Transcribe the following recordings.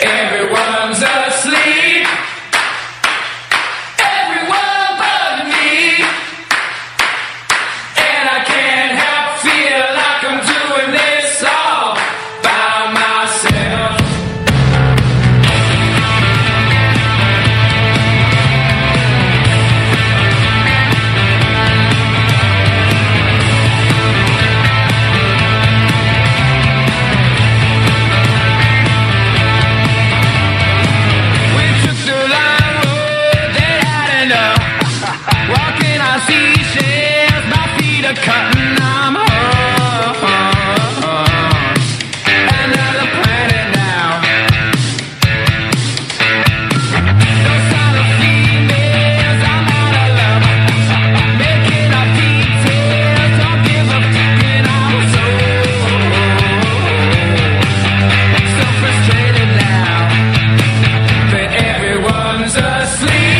Everyone's asleep. Everyone but me. And I can't help feel like I'm doing this all by myself. Cutting, I'm another planet now. Those kind of females, I'm out of love. Making up details, don't give a fuck, and I'm so frustrated now that everyone's asleep.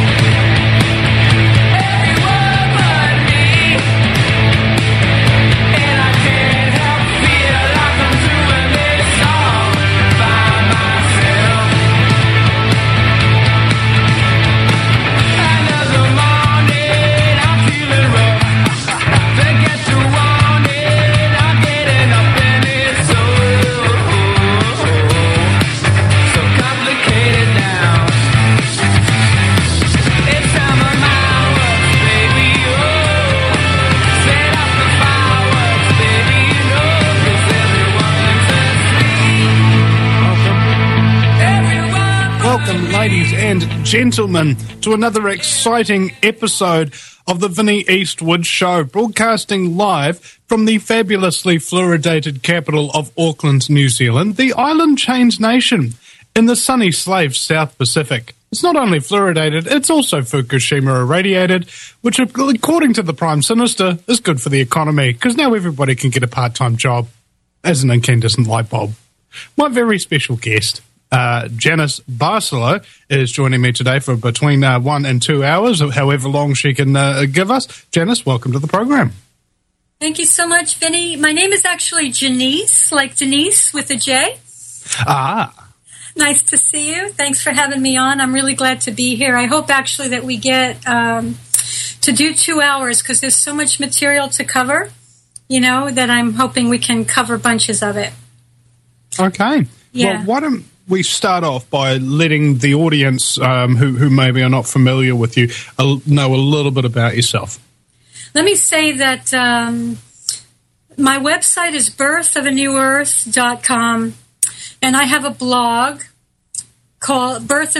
Welcome, ladies and gentlemen, to another exciting episode of the Vinnie Eastwood Show, broadcasting live from the fabulously fluoridated capital of Auckland, New Zealand, the island chains nation in the sunny slave South Pacific. It's not only fluoridated, it's also Fukushima irradiated, which, according to the Prime Minister, is good for the economy, because now everybody can get a part-time job as an incandescent light bulb. My very special guest, Janice Barcelo, is joining me today for between 1 and 2 hours, however long she can give us. Janice, welcome to the program. Thank you so much, Vinny. My name is actually Janice, like Denise with a J. Ah. Nice to see you. Thanks for having me on. I'm really glad to be here. I hope actually that we get to do 2 hours because there's so much material to cover, that I'm hoping we can cover bunches of it. Okay. Yeah. Well, why don't we start off by letting the audience who maybe are not familiar with you know a little bit about yourself. Let me say that my website is birthofanewearth.com, and I have a blog called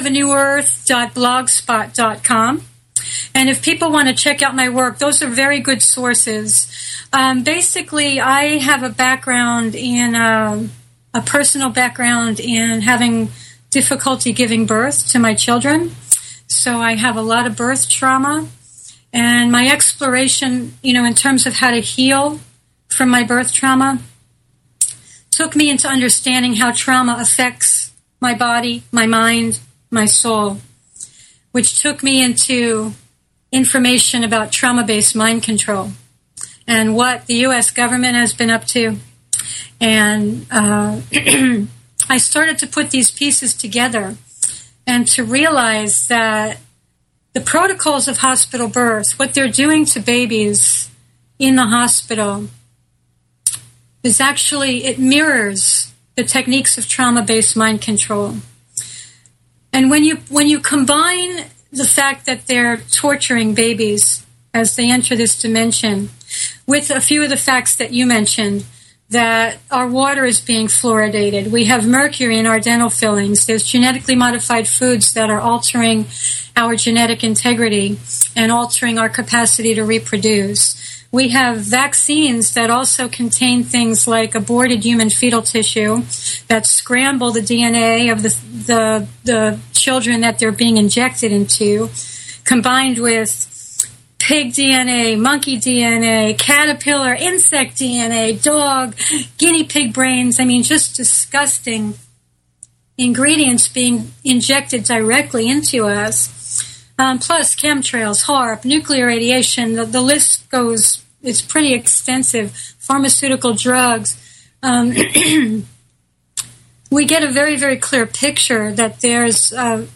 birthofanewearth.blogspot.com. And if people want to check out my work, those are very good sources. Basically, I have a background in a personal background in having difficulty giving birth to my children. So I have a lot of birth trauma. And my exploration, in terms of how to heal from my birth trauma, took me into understanding how trauma affects my body, my mind, my soul, which took me into information about trauma-based mind control and what the U.S. government has been up to. And I started to put these pieces together and to realize that the protocols of hospital birth, what they're doing to babies in the hospital, is actually, it mirrors the techniques of trauma-based mind control. And when you combine the fact that they're torturing babies as they enter this dimension with a few of the facts that you mentioned, that our water is being fluoridated. We have mercury in our dental fillings. There's genetically modified foods that are altering our genetic integrity and altering our capacity to reproduce. We have vaccines that also contain things like aborted human fetal tissue that scramble the DNA of the children that they're being injected into, combined with pig DNA, monkey DNA, caterpillar, insect DNA, dog, guinea pig brains. I mean, just disgusting ingredients being injected directly into us. Plus chemtrails, HAARP, nuclear radiation, the list goes, it's pretty extensive. Pharmaceutical drugs. we get a very, very clear picture that there's a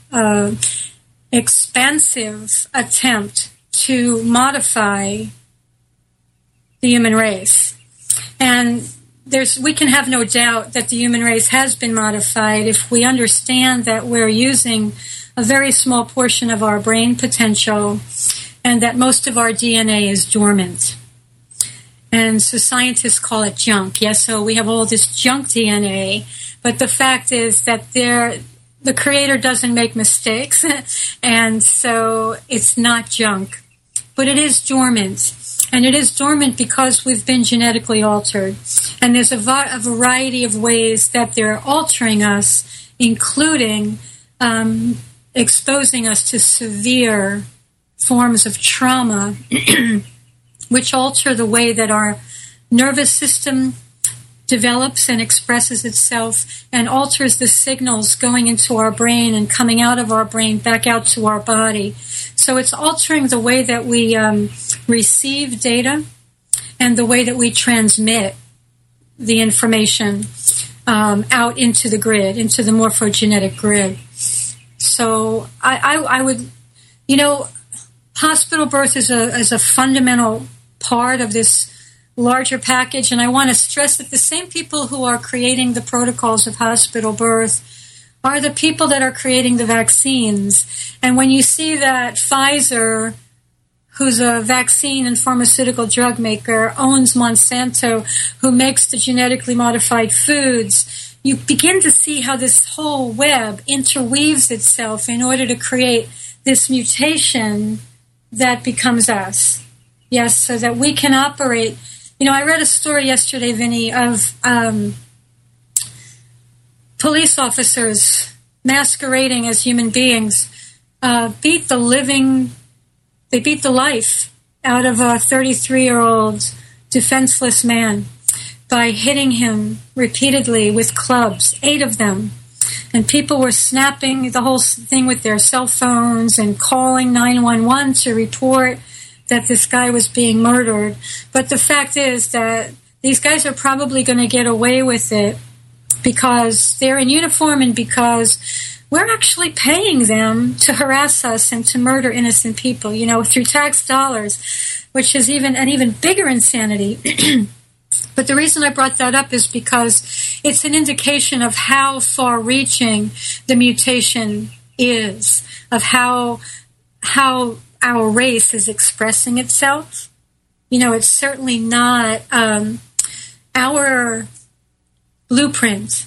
expansive attempt to modify the human race. And we can have no doubt that the human race has been modified if we understand that we're using a very small portion of our brain potential and that most of our DNA is dormant. And so scientists call it junk. Yes, so we have all this junk DNA, but the fact is that the Creator doesn't make mistakes, and so it's not junk. But it is dormant. And it is dormant because we've been genetically altered. And there's a variety of ways that they're altering us, including exposing us to severe forms of trauma, which alter the way that our nervous system develops and expresses itself and alters the signals going into our brain and coming out of our brain back out to our body. So it's altering the way that we receive data and the way that we transmit the information out into the grid, into the morphogenetic grid. So I would, hospital birth is a fundamental part of this larger package, and I want to stress that the same people who are creating the protocols of hospital birth are the people that are creating the vaccines. And when you see that Pfizer, who's a vaccine and pharmaceutical drug maker, owns Monsanto, who makes the genetically modified foods, you begin to see how this whole web interweaves itself in order to create this mutation that becomes us. Yes, so that we can operate. I read a story yesterday, Vinny, of police officers masquerading as human beings beat the life out of a 33-year-old defenseless man by hitting him repeatedly with clubs, 8 of them. And people were snapping the whole thing with their cell phones and calling 911 to report that this guy was being murdered. But the fact is that these guys are probably going to get away with it because they're in uniform and because we're actually paying them to harass us and to murder innocent people, through tax dollars, which is an even bigger insanity. But the reason I brought that up is because it's an indication of how far-reaching the mutation is, of how our race is expressing itself. It's certainly not our blueprint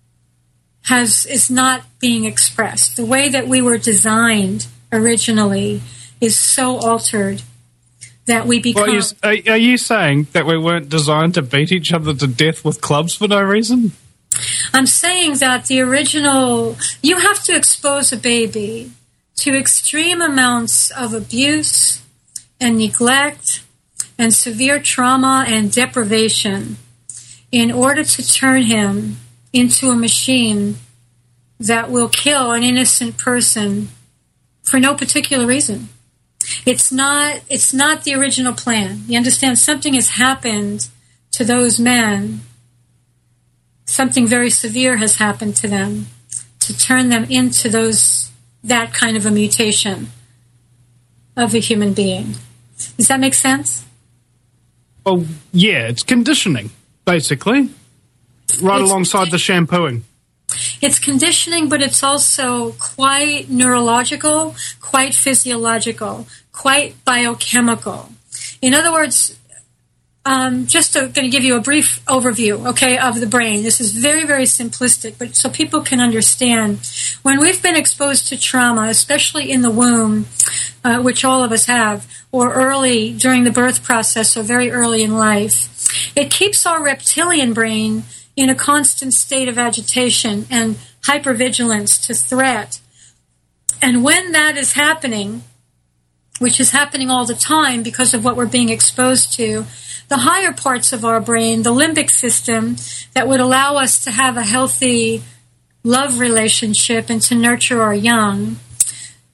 is not being expressed. The way that we were designed originally is so altered that we become... Well, are you saying that we weren't designed to beat each other to death with clubs for no reason? I'm saying that the original... You have to expose a baby to extreme amounts of abuse and neglect and severe trauma and deprivation in order to turn him into a machine that will kill an innocent person for no particular reason. It's not the original plan. You understand? Something has happened to those men. Something very severe has happened to them to turn them into that kind of a mutation of a human being. Does that make sense? Well, yeah, it's conditioning, basically. Alongside the shampooing. It's conditioning, but it's also quite neurological, quite physiological, quite biochemical. In other words, just going to give you a brief overview, okay, of the brain. This is very, very simplistic, but so people can understand. When we've been exposed to trauma, especially in the womb, which all of us have, or early during the birth process, or very early in life, it keeps our reptilian brain in a constant state of agitation and hypervigilance to threat. And when that is happening, which is happening all the time because of what we're being exposed to, the higher parts of our brain, the limbic system, that would allow us to have a healthy love relationship and to nurture our young,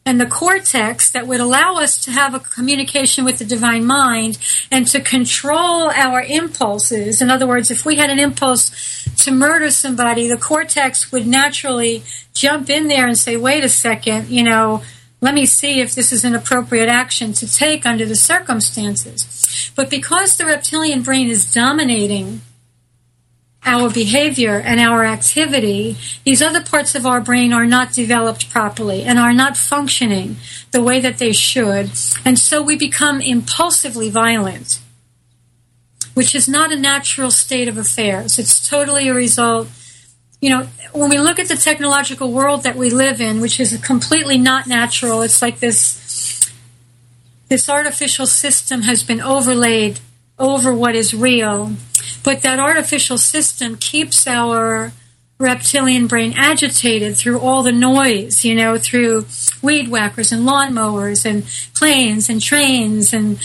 and the cortex that would allow us to have a communication with the divine mind and to control our impulses. In other words, if we had an impulse to murder somebody, the cortex would naturally jump in there and say, wait a second, let me see if this is an appropriate action to take under the circumstances. But because the reptilian brain is dominating our behavior and our activity, these other parts of our brain are not developed properly and are not functioning the way that they should. And so we become impulsively violent, which is not a natural state of affairs. It's totally a result. When we look at the technological world that we live in, which is completely not natural, it's like this artificial system has been overlaid over what is real. But that artificial system keeps our reptilian brain agitated through all the noise, through weed whackers and lawnmowers and planes and trains and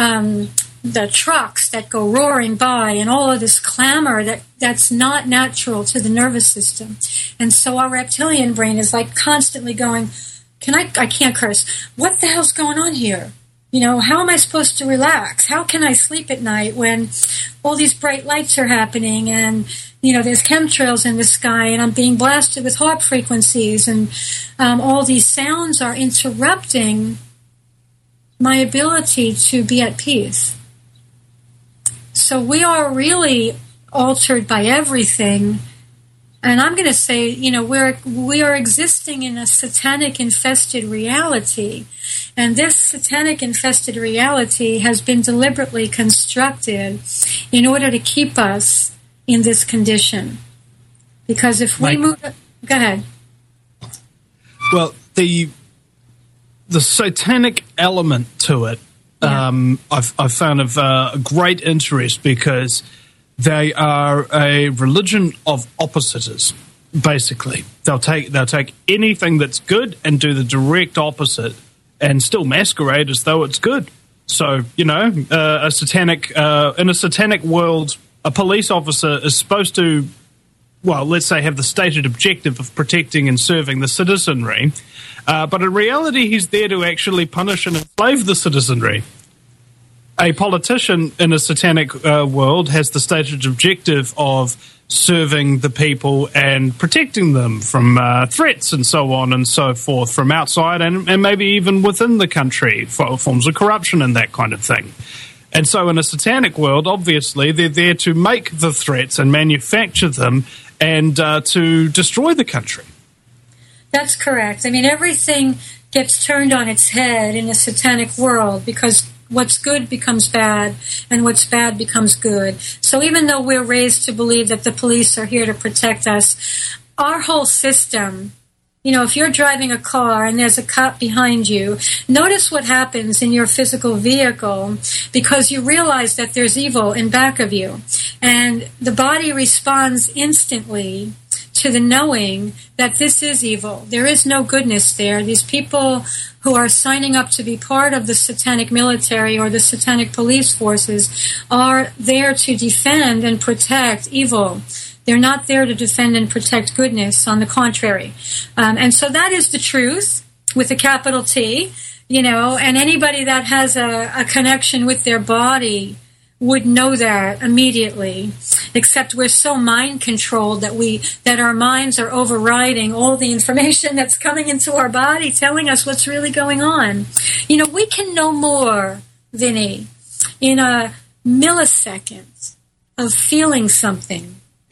the trucks that go roaring by and all of this clamor that's not natural to the nervous system. And so our reptilian brain is like constantly going, I can't curse. What the hell's going on here? How am I supposed to relax? How can I sleep at night when all these bright lights are happening and, there's chemtrails in the sky and I'm being blasted with HAARP frequencies and all these sounds are interrupting my ability to be at peace. So we are really altered by everything. And I'm going to say, we are existing in a satanic-infested reality. And this satanic-infested reality has been deliberately constructed in order to keep us in this condition. Because if we move... Go ahead. Well, the satanic element to it, I've found of great interest because they are a religion of oppositers, basically. They'll take anything that's good and do the direct opposite and still masquerade as though it's good. So, in a satanic world, a police officer is supposed to, let's say, have the stated objective of protecting and serving the citizenry. But in reality, he's there to actually punish and enslave the citizenry. A politician in a satanic world has the stated objective of serving the people and protecting them from threats and so on and so forth from outside and maybe even within the country, forms of corruption and that kind of thing. And so in a satanic world, obviously, they're there to make the threats and manufacture them and to destroy the country. That's correct. I mean, everything gets turned on its head in a satanic world because what's good becomes bad, and what's bad becomes good. So even though we're raised to believe that the police are here to protect us, our whole system, if you're driving a car and there's a cop behind you, notice what happens in your physical vehicle because you realize that there's evil in back of you. And the body responds instantly to the knowing that this is evil. There is no goodness there. These people who are signing up to be part of the satanic military or the satanic police forces are there to defend and protect evil. They're not there to defend and protect goodness, on the contrary. And so that is the truth with a capital T, and anybody that has a connection with their body would know that immediately, except we're so mind-controlled that our minds are overriding all the information that's coming into our body, telling us what's really going on. We can know more, Vinny, in a millisecond of feeling something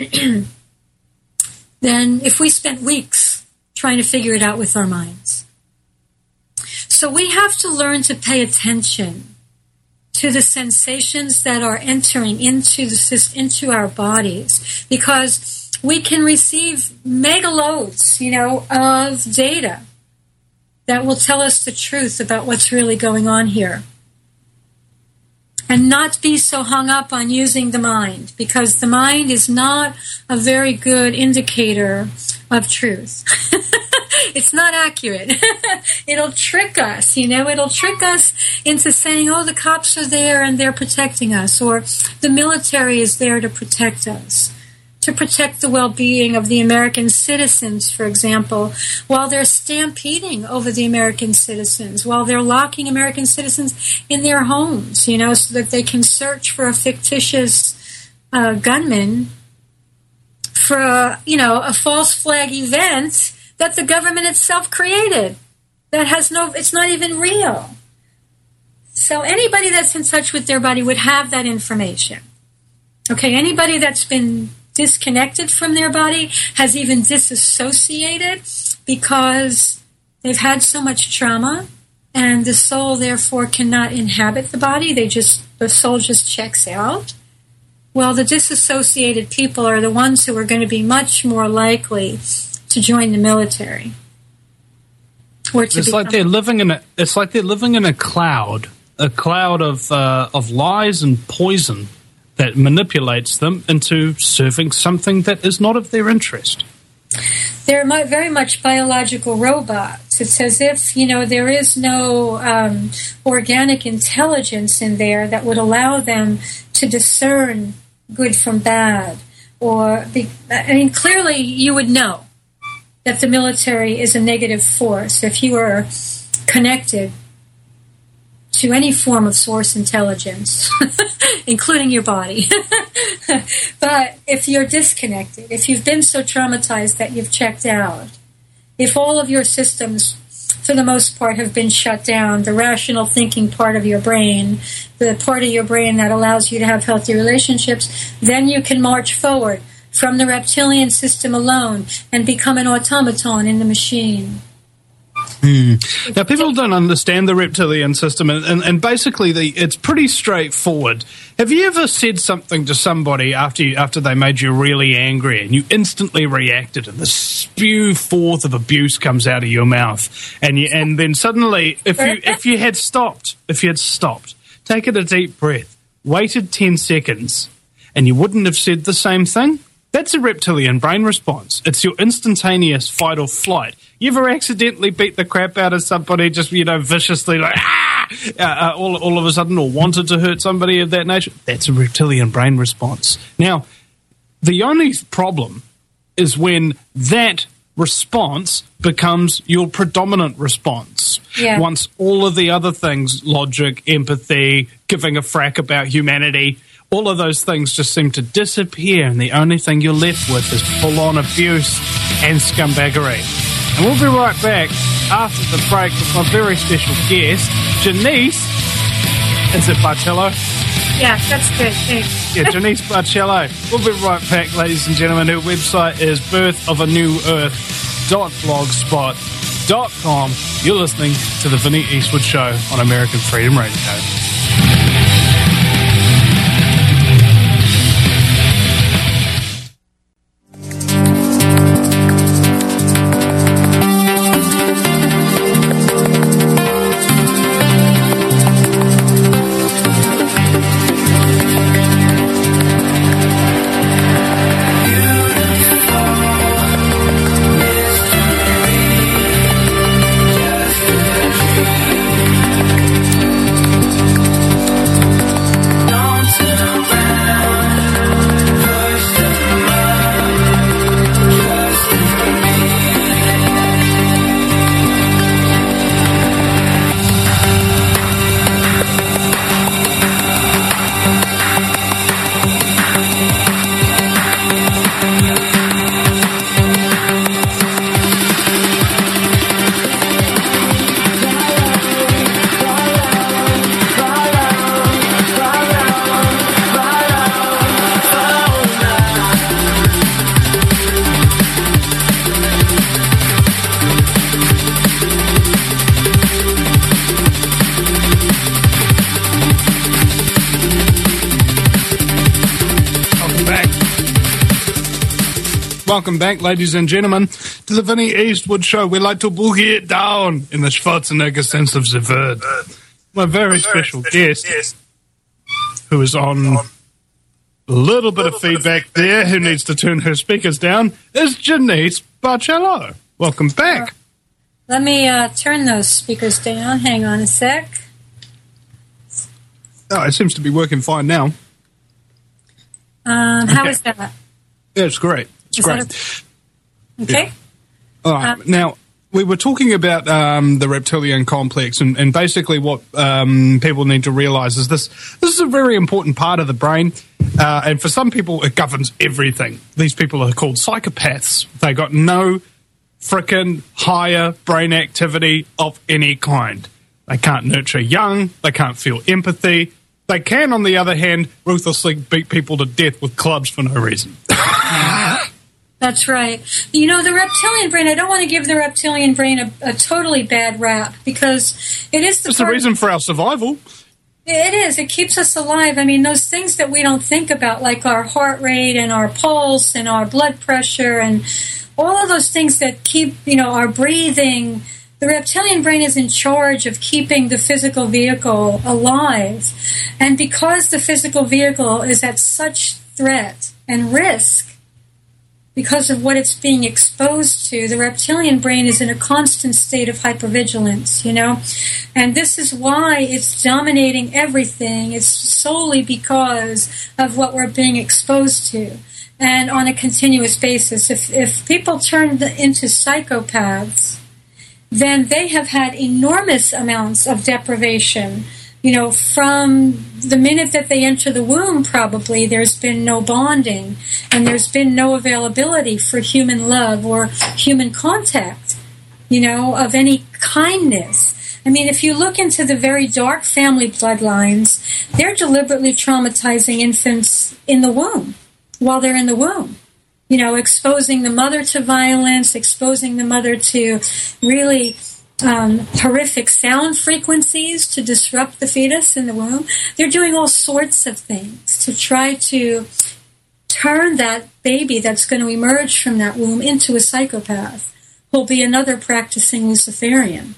than if we spent weeks trying to figure it out with our minds. So we have to learn to pay attention to the sensations that are entering into our bodies, because we can receive mega loads, of data that will tell us the truth about what's really going on here. And not be so hung up on using the mind, because the mind is not a very good indicator of truth. It's not accurate. It'll trick us, it'll trick us into saying, oh, the cops are there and they're protecting us, or the military is there to protect us. to protect the well-being of the American citizens, for example, while they're stampeding over the American citizens, while they're locking American citizens in their homes, so that they can search for a fictitious gunman for a false flag event that the government itself created. It's not even real. So anybody that's in touch with their body would have that information. Okay, anybody that's been disconnected from their body has even disassociated because they've had so much trauma, and the soul therefore cannot inhabit the body. The soul just checks out. Well, the disassociated people are the ones who are going to be much more likely to join the military. It's like they're living in a cloud of lies and poison that manipulates them into serving something that is not of their interest. They're very much biological robots. It's as if, there is no organic intelligence in there that would allow them to discern good from bad. Clearly you would know that the military is a negative force if you are connected to any form of source intelligence, including your body. But if you're disconnected, if you've been so traumatized that you've checked out, if all of your systems, for the most part, have been shut down, the rational thinking part of your brain, the part of your brain that allows you to have healthy relationships, then you can march forward from the reptilian system alone and become an automaton in the machine. Now, people don't understand the reptilian system, and basically it's pretty straightforward. Have you ever said something to somebody after they made you really angry, and you instantly reacted, and the spew forth of abuse comes out of your mouth, and then suddenly, if you had stopped, taken a deep breath, waited 10 seconds, and you wouldn't have said the same thing? That's a reptilian brain response. It's your instantaneous fight or flight. You ever accidentally beat the crap out of somebody, just, viciously, like, all of a sudden, or wanted to hurt somebody of that nature? That's a reptilian brain response. Now, the only problem is when that response becomes your predominant response. Yeah. Once all of the other things, logic, empathy, giving a frack about humanity, all of those things just seem to disappear, and the only thing you're left with is full-on abuse and scumbaggery. And we'll be right back after the break with my very special guest, Janice. Is it Barcello? Yeah, that's good. Thanks. Yeah, Janice Barcello. We'll be right back, ladies and gentlemen. Her website is birthofanewearth.blogspot.com. You're listening to The Vinnie Eastwood Show on American Freedom Radio. Welcome back, ladies and gentlemen, to the Vinnie Eastwood Show. We like to boogie it down in the Schwarzenegger sense of the word. My very special guest, who is on a little bit of feedback there, who needs to turn her speakers down, is Janice Barcello. Welcome back. Let me turn those speakers down. Hang on a sec. Oh, it seems to be working fine now. How is that? Yeah, it's great. It's Is great. Okay. All right. Now, we were talking about the reptilian complex, and basically what people need to realize is this is a very important part of the brain, and for some people it governs everything. These people are called psychopaths. They got no frickin' higher brain activity of any kind. They can't nurture young, they can't feel empathy. They can, on the other hand, ruthlessly beat people to death with clubs for no reason. That's right. You know, the reptilian brain, I don't want to give the reptilian brain a totally bad rap, because it is the It's the reason for our survival. It is. It keeps us alive. I mean, those things that we don't think about, like our heart rate and our pulse and our blood pressure and all of those things that keep, our breathing. The reptilian brain is in charge of keeping the physical vehicle alive. And because the physical vehicle is at such threat and risk, because of what it's being exposed to, the reptilian brain is in a constant state of hypervigilance, And this is why it's dominating everything. It's solely because of what we're being exposed to, and on a continuous basis. If people turn into psychopaths, then they have had enormous amounts of deprivation. From the minute that they enter the womb, probably, there's been no bonding, and there's been no availability for human love or human contact, of any kindness. I mean, if you look into the very dark family bloodlines, they're deliberately traumatizing infants in the womb, while they're in the womb. Exposing the mother to violence, exposing the mother to really horrific sound frequencies to disrupt the fetus in the womb. They're doing all sorts of things to try to turn that baby that's going to emerge from that womb into a psychopath who'll be another practicing Luciferian.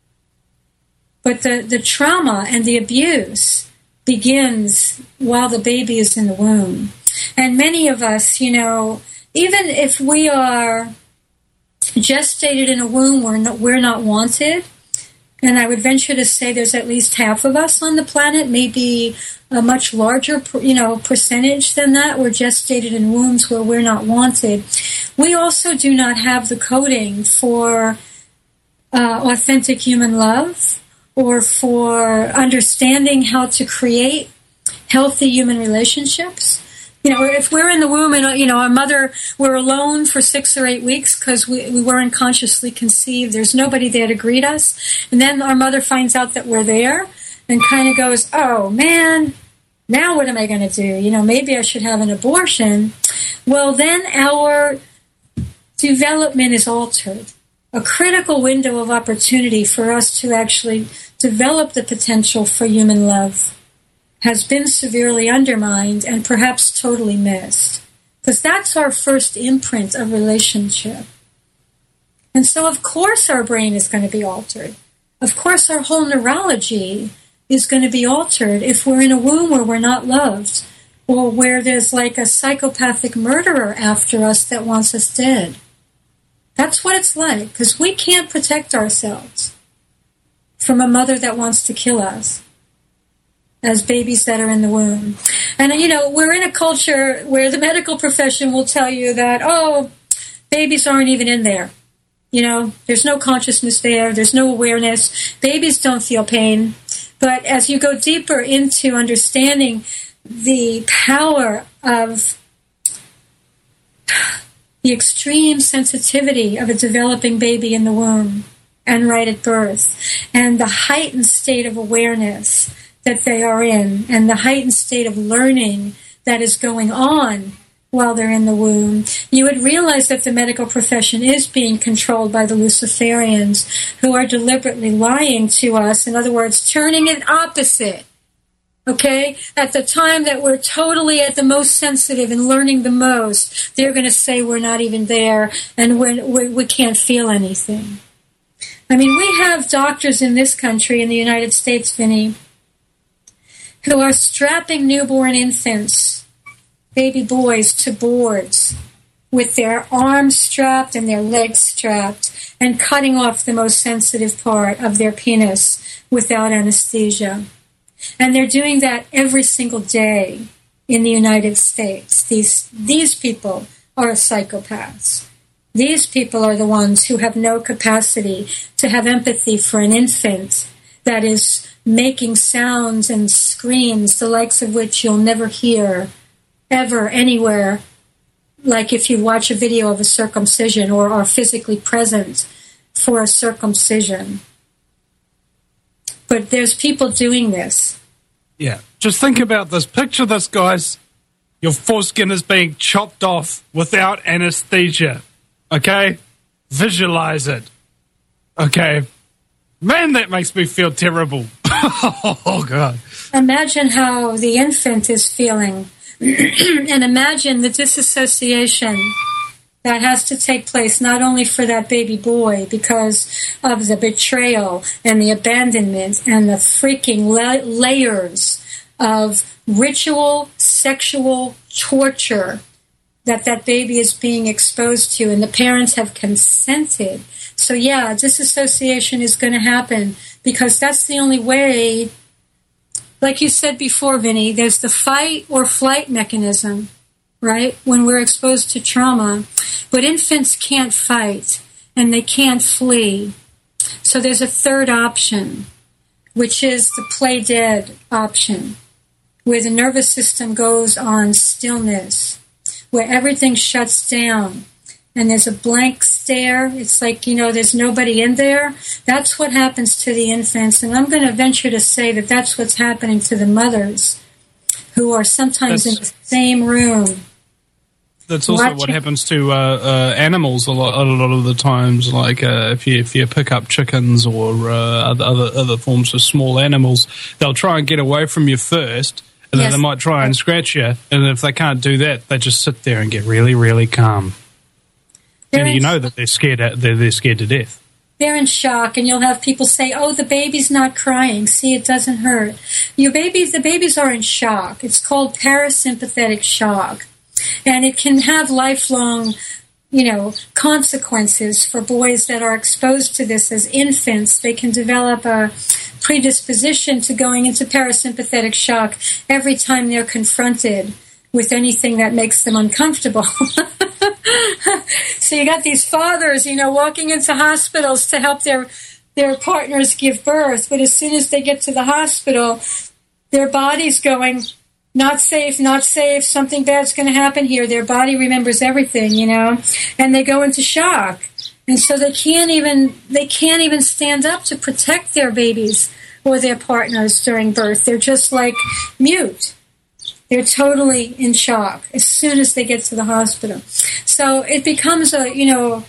But the trauma and the abuse begins while the baby is in the womb. And many of us, even if we are gestated in a womb, we're not wanted. And I would venture to say there's at least half of us on the planet, maybe a much larger, percentage than that. We're gestated in wombs where we're not wanted. We also do not have the coding for authentic human love, or for understanding how to create healthy human relationships. If we're in the womb and, our mother, we're alone for 6 or 8 weeks because we weren't consciously conceived, there's nobody there to greet us, and then our mother finds out that we're there and kind of goes, oh, man, now what am I going to do? Maybe I should have an abortion. Well, then our development is altered. A critical window of opportunity for us to actually develop the potential for human love has been severely undermined and perhaps totally missed. Because that's our first imprint of relationship. And so, of course, our brain is going to be altered. Of course, our whole neurology is going to be altered if we're in a womb where we're not loved, or where there's like a psychopathic murderer after us that wants us dead. That's what it's like, because we can't protect ourselves from a mother that wants to kill us as babies that are in the womb. And, we're in a culture where the medical profession will tell you that, babies aren't even in there. There's no consciousness there. There's no awareness. Babies don't feel pain. But as you go deeper into understanding the power of the extreme sensitivity of a developing baby in the womb and right at birth, and the heightened state of awareness that they are in, and the heightened state of learning that is going on while they're in the womb, you would realize that the medical profession is being controlled by the Luciferians, who are deliberately lying to us. In other words, turning it opposite. Okay? At the time that we're totally at the most sensitive and learning the most, they're going to say we're not even there and we can't feel anything. I mean, we have doctors in this country, in the United States, Vinny, who are strapping newborn infants, baby boys, to boards with their arms strapped and their legs strapped, and cutting off the most sensitive part of their penis without anesthesia. And they're doing that every single day in the United States. These people are psychopaths. These people are the ones who have no capacity to have empathy for an infant that is making sounds and screams, the likes of which you'll never hear ever anywhere, like if you watch a video of a circumcision or are physically present for a circumcision. But there's people doing this. Yeah. Just think about this. Picture this, guys. Your foreskin is being chopped off without anesthesia. Okay? Visualize it. Okay? Man, that makes me feel terrible. Oh, God. Imagine how the infant is feeling. And imagine the disassociation that has to take place not only for that baby boy because of the betrayal and the abandonment and the freaking layers of ritual sexual torture that baby is being exposed to, and the parents have consented. So yeah, disassociation is going to happen because that's the only way. Like you said before, Vinny, there's the fight or flight mechanism, right, when we're exposed to trauma. But infants can't fight and they can't flee. So there's a third option, which is the play dead option, where the nervous system goes on stillness, where everything shuts down and there's a blank stare. It's like, there's nobody in there. That's what happens to the infants. And I'm going to venture to say that that's what's happening to the mothers who are sometimes in the same room. That's also what happens to animals a lot of the times. Like if you pick up chickens or other forms of small animals, they'll try and get away from you first, and then they might try and scratch you. And if they can't do that, they just sit there and get really, really calm. And you know that they're scared. They're scared to death. They're in shock, and you'll have people say, "Oh, the baby's not crying. See, it doesn't hurt." The babies are in shock. It's called parasympathetic shock. And it can have lifelong, consequences for boys that are exposed to this as infants. They can develop a predisposition to going into parasympathetic shock every time they're confronted with anything that makes them uncomfortable. So you got these fathers, walking into hospitals to help their partners give birth. But as soon as they get to the hospital, their body's going, not safe, something bad's going to happen here. Their body remembers everything, and they go into shock. And so they can't even stand up to protect their babies or their partners during birth. They're just like mute. They're totally in shock as soon as they get to the hospital. So it becomes a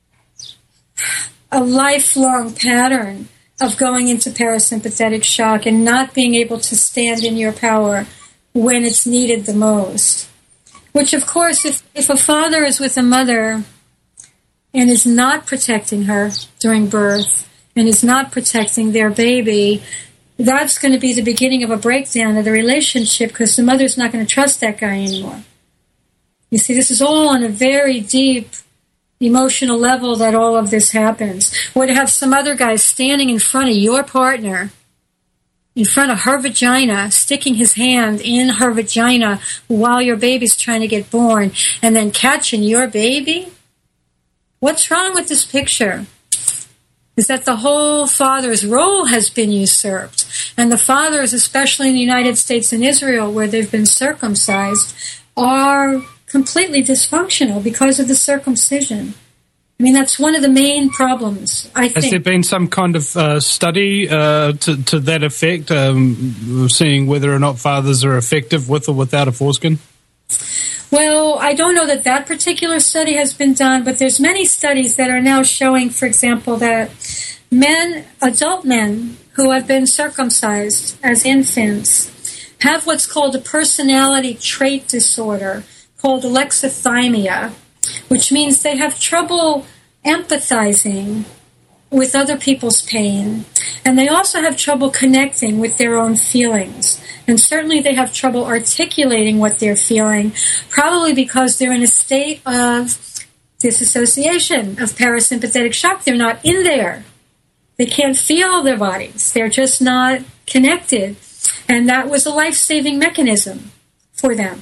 lifelong pattern of going into parasympathetic shock and not being able to stand in your power when it's needed the most. Which, of course, if a father is with a mother and is not protecting her during birth and is not protecting their baby, that's going to be the beginning of a breakdown of the relationship because the mother's not going to trust that guy anymore. You see, this is all on a very deep emotional level that all of this happens. Or to have some other guy standing in front of your partner, in front of her vagina, sticking his hand in her vagina while your baby's trying to get born, and then catching your baby? What's wrong with this picture? Is that the whole father's role has been usurped. And the fathers, especially in the United States and Israel, where they've been circumcised, are completely dysfunctional because of the circumcision. I mean, that's one of the main problems, I think. Has there been some kind of study to that effect, seeing whether or not fathers are effective with or without a foreskin? Well, I don't know that particular study has been done, but there's many studies that are now showing, for example, that adult men who have been circumcised as infants have what's called a personality trait disorder called alexithymia, which means they have trouble empathizing with other people's pain, and they also have trouble connecting with their own feelings. And certainly they have trouble articulating what they're feeling, probably because they're in a state of disassociation, of parasympathetic shock. They're not in there. They can't feel their bodies. They're just not connected. And that was a life-saving mechanism for them.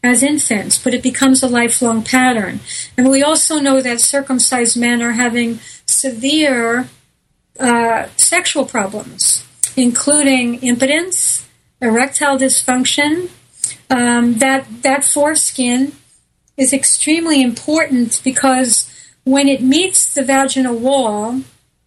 as infants, but it becomes a lifelong pattern. And we also know that circumcised men are having severe sexual problems, including impotence, erectile dysfunction. That foreskin is extremely important because when it meets the vaginal wall,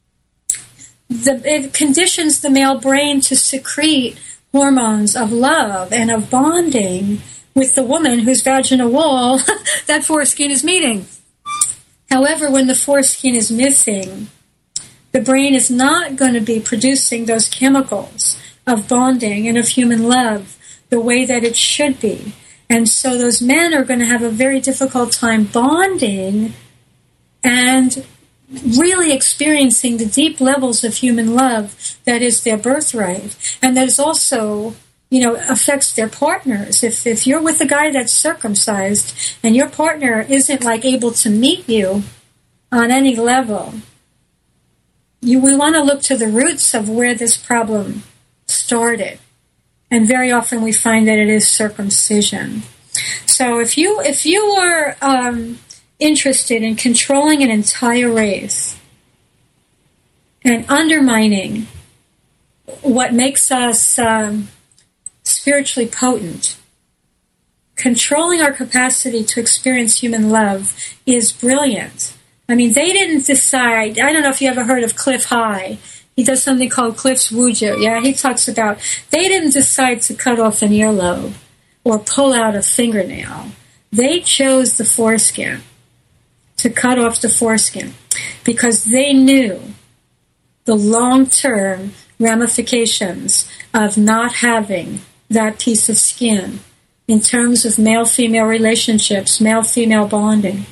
it conditions the male brain to secrete hormones of love and of bonding with the woman whose vaginal wall that foreskin is meeting. However, when the foreskin is missing, the brain is not going to be producing those chemicals of bonding and of human love the way that it should be. And so those men are going to have a very difficult time bonding and really experiencing the deep levels of human love that is their birthright, and that is also, affects their partners. If you're with a guy that's circumcised and your partner isn't able to meet you on any level, we want to look to the roots of where this problem started. And very often we find that it is circumcision. So if you are interested in controlling an entire race and undermining what makes us spiritually potent, controlling our capacity to experience human love is brilliant. I mean, they didn't decide. I don't know if you ever heard of Cliff High. He does something called Cliff's Wuju. Yeah, he talks about they didn't decide to cut off an earlobe or pull out a fingernail. They chose the foreskin, to cut off the foreskin, because they knew the long-term ramifications of not having that piece of skin in terms of male-female relationships, male-female bonding.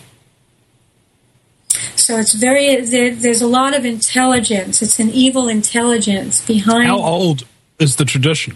So there's a lot of intelligence. It's an evil intelligence behind. How old is the tradition?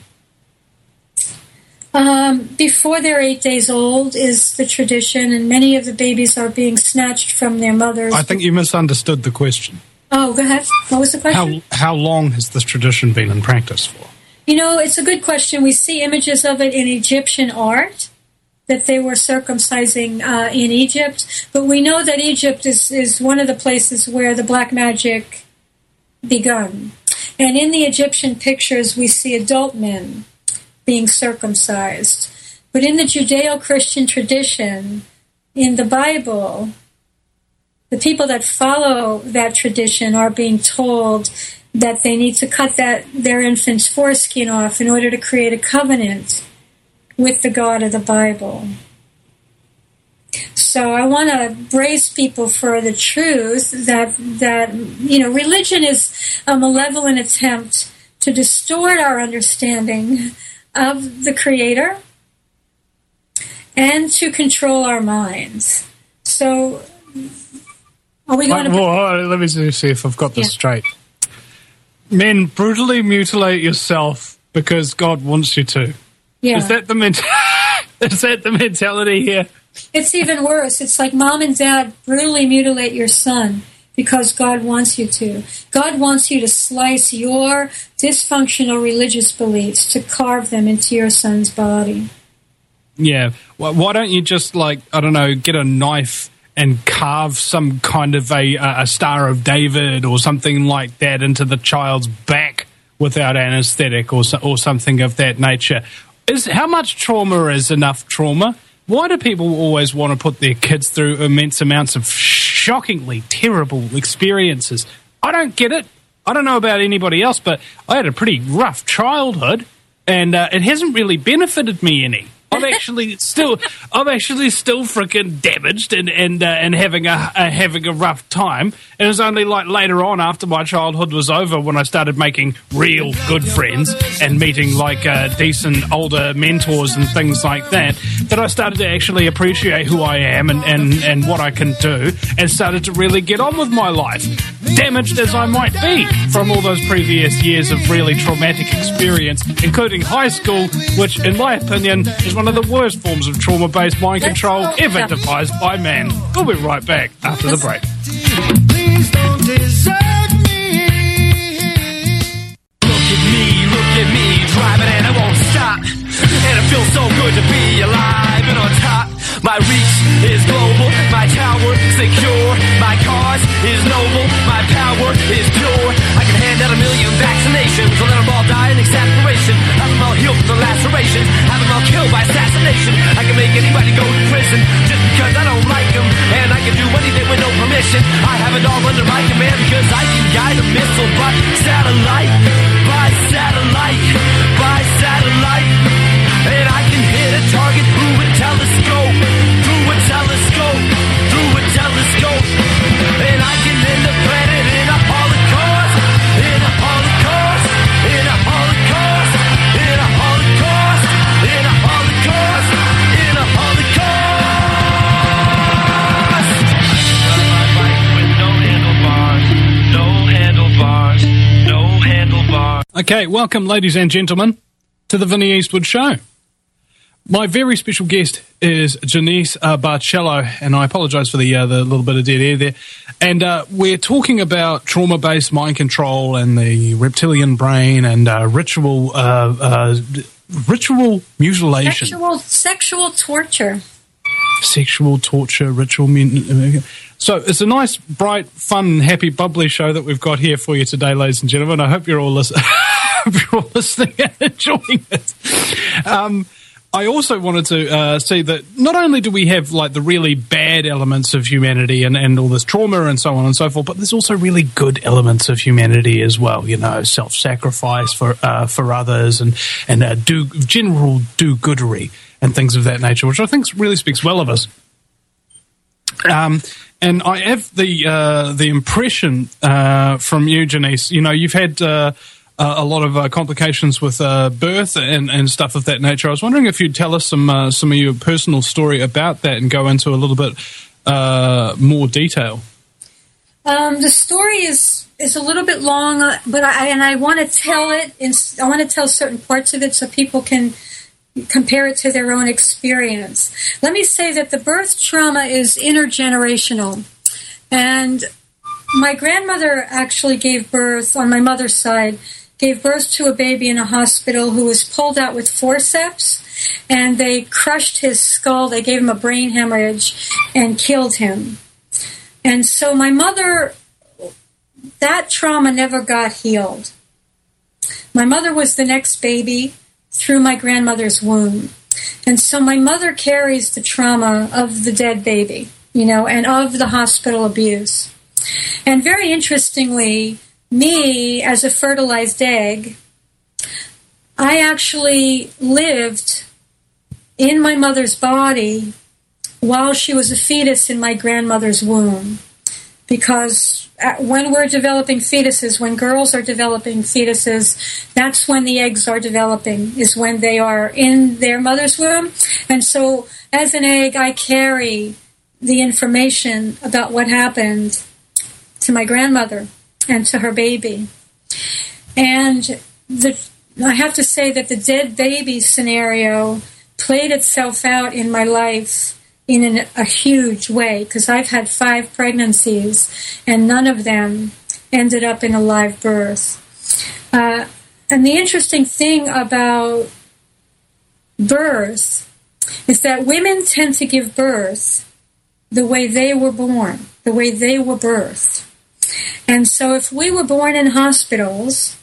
Before they're 8 days old is the tradition, and many of the babies are being snatched from their mothers. I think you misunderstood the question. Oh, go ahead. What was the question? How long has this tradition been in practice for? It's a good question. We see images of it in Egyptian art, that they were circumcising in Egypt. But we know that Egypt is one of the places where the black magic begun. And in the Egyptian pictures, we see adult men being circumcised. But in the Judeo-Christian tradition, in the Bible, the people that follow that tradition are being told that they need to cut their infant's foreskin off in order to create a covenant with the God of the Bible. So I want to brace people for the truth that religion is a malevolent attempt to distort our understanding of the Creator and to control our minds. So are we going to... let me see if I've got this straight. Men, brutally mutilate yourself because God wants you to. Yeah. Is that the mentality here? It's even worse. It's like mom and dad brutally mutilate your son because God wants you to. God wants you to slice your dysfunctional religious beliefs, to carve them into your son's body. Yeah. Why don't you just, get a knife and carve some kind of a Star of David or something like that into the child's back without anesthetic or something of that nature? How much trauma is enough trauma? Why do people always want to put their kids through immense amounts of shockingly terrible experiences? I don't get it. I don't know about anybody else, but I had a pretty rough childhood, and it hasn't really benefited me any. I'm actually still freaking damaged and having a rough time. And it was only later on, after my childhood was over, when I started making real good friends and meeting decent older mentors and things like that, that I started to actually appreciate who I am and what I can do, and started to really get on with my life, damaged as I might be from all those previous years of really traumatic experience, including high school, which, in my opinion, is one of the worst forms of trauma-based mind control ever devised by man. We'll be right back after the break. Please don't desert me. Look at me, driving and I won't stop. and it feels so good to be alive and on top. My reach is global, my tower secure, my cause is noble, my power is pure. I can hand out 1 million vaccinations, and let them all die in exasperation. Have them all healed from the lacerations, have them all killed by assassination. I can make anybody go to prison just because I don't like them, and I can do anything with no permission. I have it all under my command because I can guide a missile by satellite, by satellite, by satellite. And I can hit a target through a telescope, through a telescope, through a telescope. And I can end the planet in a holocaust, in a holocaust, in a holocaust, in a holocaust, in a holocaust, in a holocaust. My bike with no handlebars, no handlebars, no handlebars. Okay, welcome, ladies and gentlemen, to the Vinnie Eastwood Show. My very special guest is Janice Barcello, and I apologise for the little bit of dead air there. And we're talking about trauma-based mind control and the reptilian brain and ritual mutilation. Sexual torture. Sexual torture, ritual... So it's a nice, bright, fun, happy, bubbly show that we've got here for you today, ladies and gentlemen. I hope you're all listening and enjoying it. I also wanted to say that not only do we have like the really bad elements of humanity and all this trauma and so on and so forth, but there's also really good elements of humanity as well. You know, self-sacrifice for others and general do-goodery and things of that nature, which I think really speaks well of us. And I have the impression from you, Janice. You know, you've had a lot of complications with birth and stuff of that nature. I was wondering if you'd tell us some of your personal story about that and go into a little bit more detail. The story is a little bit long, but I want to tell it. I want to tell certain parts of it so people can compare it to their own experience. Let me say that the birth trauma is intergenerational, and my grandmother actually gave birth on my mother's side. Gave birth to a baby in a hospital who was pulled out with forceps, and they crushed his skull. They gave him a brain hemorrhage and killed him. And so my mother, that trauma never got healed. My mother was the next baby through my grandmother's womb. And so my mother carries the trauma of the dead baby, you know, and of the hospital abuse. And very interestingly, me, as a fertilized egg, I actually lived in my mother's body while she was a fetus in my grandmother's womb. Because when we're developing fetuses, when girls are developing fetuses, that's when the eggs are developing, is when they are in their mother's womb. And so, as an egg, I carry the information about what happened to my grandmother and to her baby. And I have to say that the dead baby scenario played itself out in my life in a huge way, because I've had 5 pregnancies and none of them ended up in a live birth. And the interesting thing about birth is that women tend to give birth the way they were born, the way they were birthed. And so if we were born in hospitals,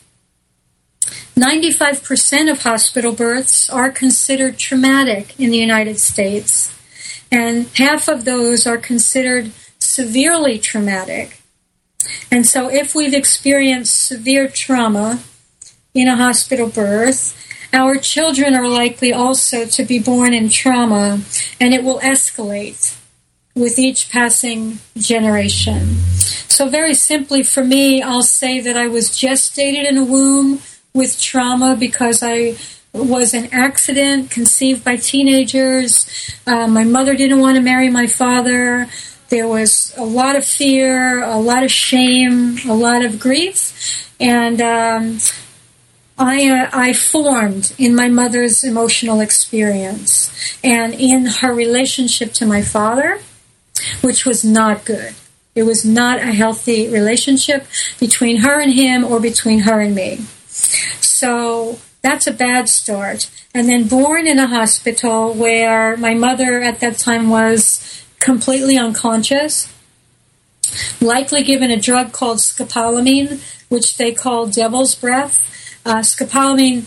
95% of hospital births are considered traumatic in the United States, and half of those are considered severely traumatic. And so if we've experienced severe trauma in a hospital birth, our children are likely also to be born in trauma, and it will escalate with each passing generation. So very simply for me, I'll say that I was gestated in a womb with trauma because I was an accident conceived by teenagers. My mother didn't want to marry my father. There was a lot of fear, a lot of shame, a lot of grief. And I formed in my mother's emotional experience and in her relationship to my father, which was not good. It was not a healthy relationship between her and him or between her and me. So That's a bad start. And then born in a hospital where my mother at that time was completely unconscious, likely given a drug called scopolamine, which they call devil's breath. Scopolamine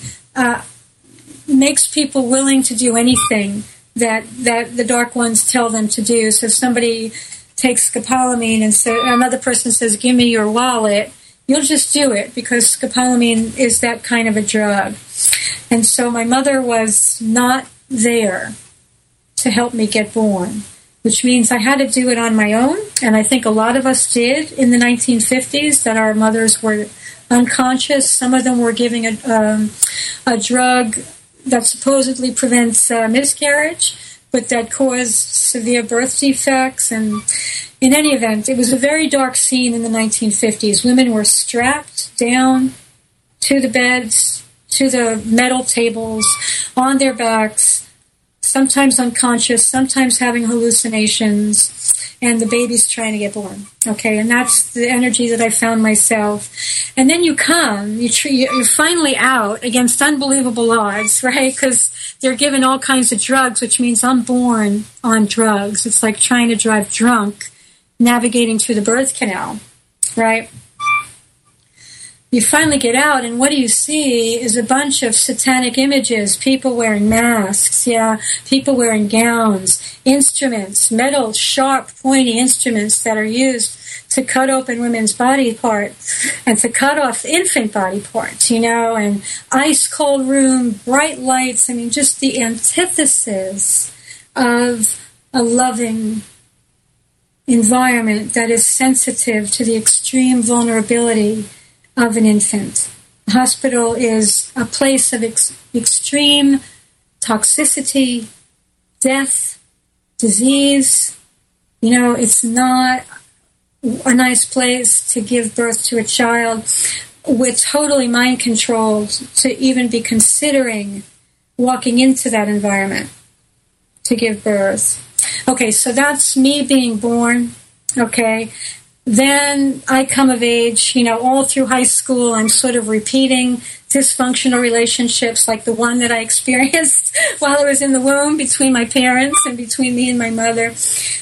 makes people willing to do anything that the Dark Ones tell them to do. So if somebody takes scopolamine and another person says, give me your wallet, you'll just do it because scopolamine is that kind of a drug. And so my mother was not there to help me get born, which means I had to do it on my own. And I think a lot of us did in the 1950s, that our mothers were unconscious. Some of them were giving a drug that supposedly prevents miscarriage, but that caused severe birth defects. And in any event, it was a very dark scene in the 1950s. Women were strapped down to the beds, to the metal tables, on their backs, sometimes unconscious, sometimes having hallucinations, and the baby's trying to get born. Okay, and that's the energy that I found myself. And then you're finally out against unbelievable odds, right? Because they're given all kinds of drugs, which means I'm born on drugs. It's like trying to drive drunk, navigating through the birth canal, right? You finally get out, and what do you see is a bunch of satanic images, people wearing masks, people wearing gowns, instruments, metal, sharp, pointy instruments that are used to cut open women's body parts and to cut off infant body parts, and ice-cold room, bright lights. I mean, just the antithesis of a loving environment that is sensitive to the extreme vulnerability of an infant. The hospital is a place of extreme toxicity, death, disease. It's not a nice place to give birth to a child. We're totally mind-controlled to even be considering walking into that environment to give birth. Okay, so that's me being born, okay? Then I come of age, all through high school, I'm sort of repeating dysfunctional relationships like the one that I experienced while I was in the womb between my parents and between me and my mother.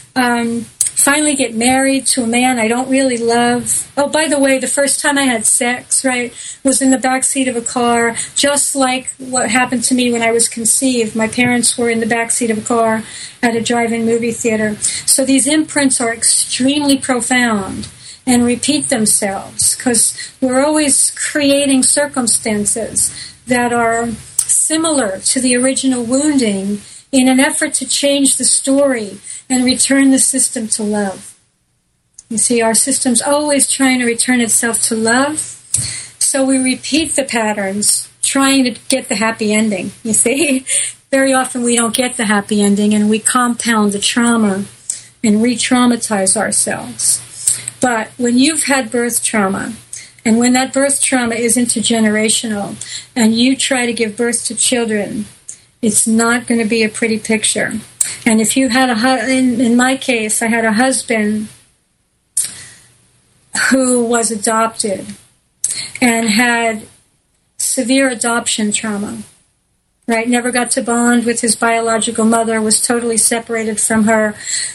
Finally get married to a man I don't really love. Oh, by the way, the first time I had sex, right, was in the backseat of a car, just like what happened to me when I was conceived. My parents were in the backseat of a car at a drive-in movie theater. So these imprints are extremely profound and repeat themselves because we're always creating circumstances that are similar to the original wounding in an effort to change the story and return the system to love. You see, our system's always trying to return itself to love, so we repeat the patterns, trying to get the happy ending, you see. Very often we don't get the happy ending, and we compound the trauma and re-traumatize ourselves. But when you've had birth trauma, and when that birth trauma is intergenerational, and you try to give birth to children, it's not going to be a pretty picture. And if you had in my case, I had a husband who was adopted and had severe adoption trauma, right? Never got to bond with his biological mother, was totally separated from her.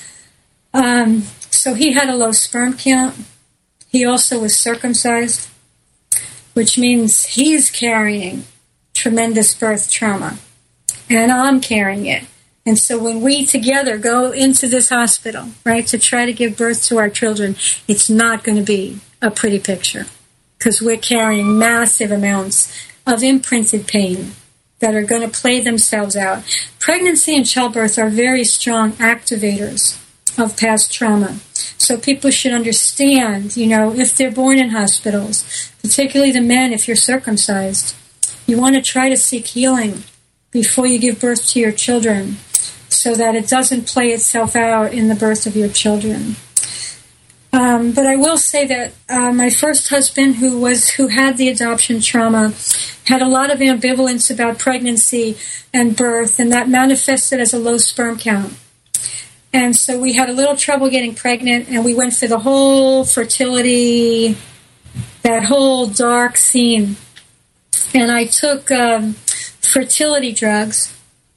So he had a low sperm count. He also was circumcised, which means he's carrying tremendous birth trauma. And I'm carrying it. And so when we together go into this hospital, right, to try to give birth to our children, it's not going to be a pretty picture because we're carrying massive amounts of imprinted pain that are going to play themselves out. Pregnancy and childbirth are very strong activators of past trauma. So people should understand, if they're born in hospitals, particularly the men, if you're circumcised, you want to try to seek healing before you give birth to your children so that it doesn't play itself out in the birth of your children. But I will say that my first husband, who had the adoption trauma, had a lot of ambivalence about pregnancy and birth, and that manifested as a low sperm count. And so we had a little trouble getting pregnant, and we went for the whole fertility, that whole dark scene. and I took fertility drugs,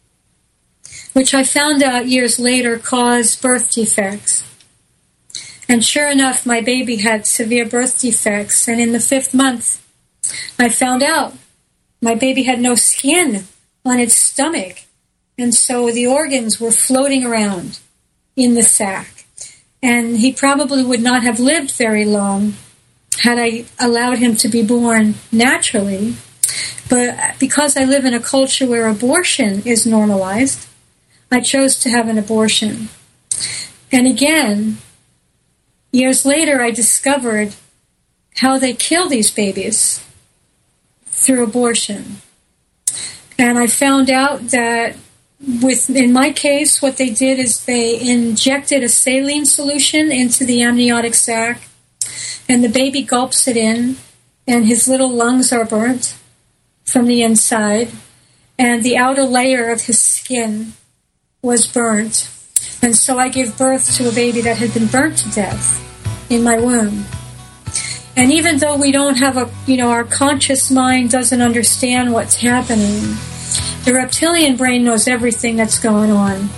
which I found out years later caused birth defects. And sure enough, my baby had severe birth defects, and in the 5th month, I found out my baby had no skin on its stomach, and so the organs were floating around in the sac. And he probably would not have lived very long had I allowed him to be born naturally. But because I live in a culture where abortion is normalized, I chose to have an abortion. And again, years later, I discovered how they kill these babies through abortion. And I found out that in my case, what they did is they injected a saline solution into the amniotic sac, and the baby gulps it in, and his little lungs are burnt from the inside, and the outer layer of his skin was burnt. And so I gave birth to a baby that had been burnt to death in my womb. And even though we don't have our conscious mind doesn't understand what's happening, the reptilian brain knows everything that's going on.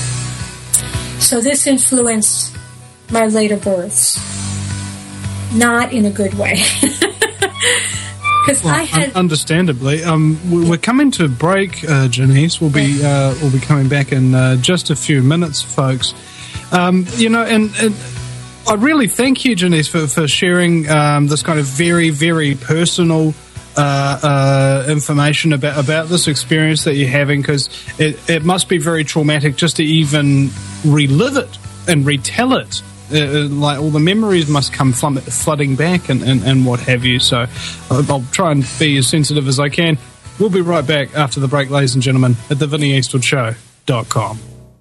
So this influenced my later births. Not in a good way. Because I had... Understandably. We're coming to break, Janice. We'll be coming back in just a few minutes, folks. And I really thank you, Janice, for sharing this kind of very, very personal information about this experience that you're having, because it must be very traumatic just to even relive it and retell it. Like all the memories must come flooding back and what have you. So I'll try and be as sensitive as I can. We'll be right back after the break, ladies and gentlemen, at the VinnieEastwoodsShow.com.